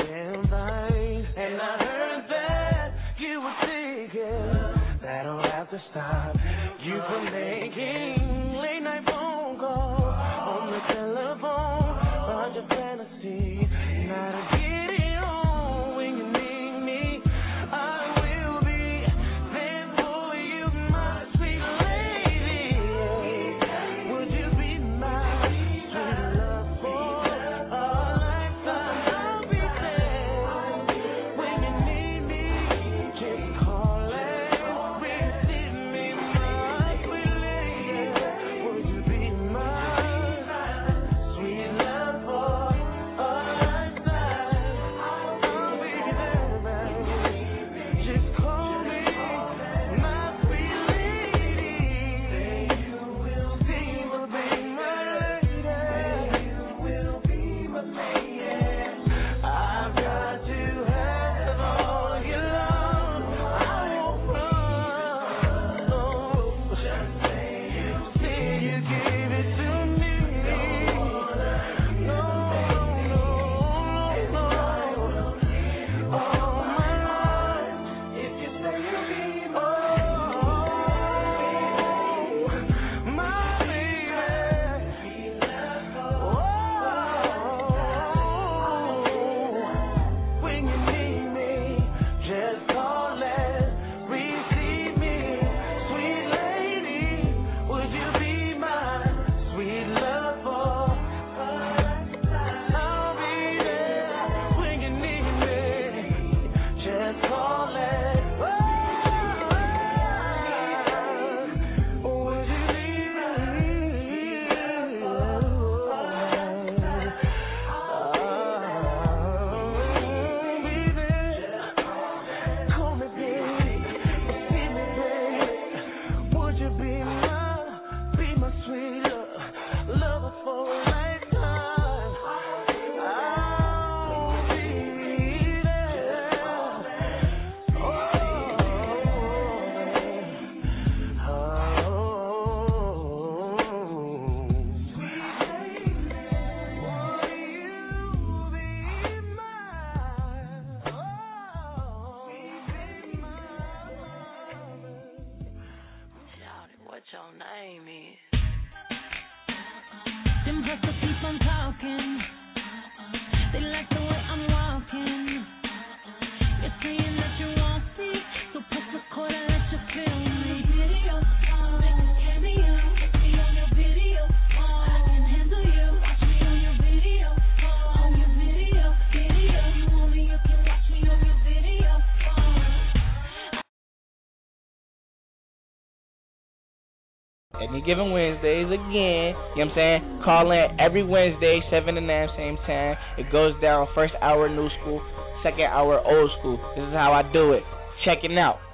damn thing. And I heard that you were thinking that I'll have to stop you from making late night phone calls on the telephone about your fantasy. Now to get it on when you need me, I will be there for you, my sweet lady. Would you be my sweet love for a lifetime? I'll be there when you need me. Just call and receive me, my sweet lady. Would you be my sweet love for a lifetime? I'll be there, baby. Just call me my sweet lady. You will be my lady. You will be my lady. I've got to have all your love. I won't run. No, just say you say you give it to me. No, no, no. All my life, if you say you'll be my, my baby. Oh, when you need me, just call and receive me, sweet lady. Would you be my sweet love for a lifetime? I'll be there when you need me. Just call and would you be there? Call me, baby. See me, baby. Would you be my, be my sweet love, lover for a lifetime? I'll be there. What your name is? Them hustle keep on talking. They like the way I'm walking. You're saying that you want me, so press record and let you feel me. Video, like a cameo. Watch me on your video. I can handle you. Watch me on your video. On your video, video. You want me, you can watch me on your video. Any given Wednesdays again, you know what I'm saying? Call in every Wednesday, seven to nine, same time. It goes down first hour new school, second hour old school. This is how I do it. Check it out.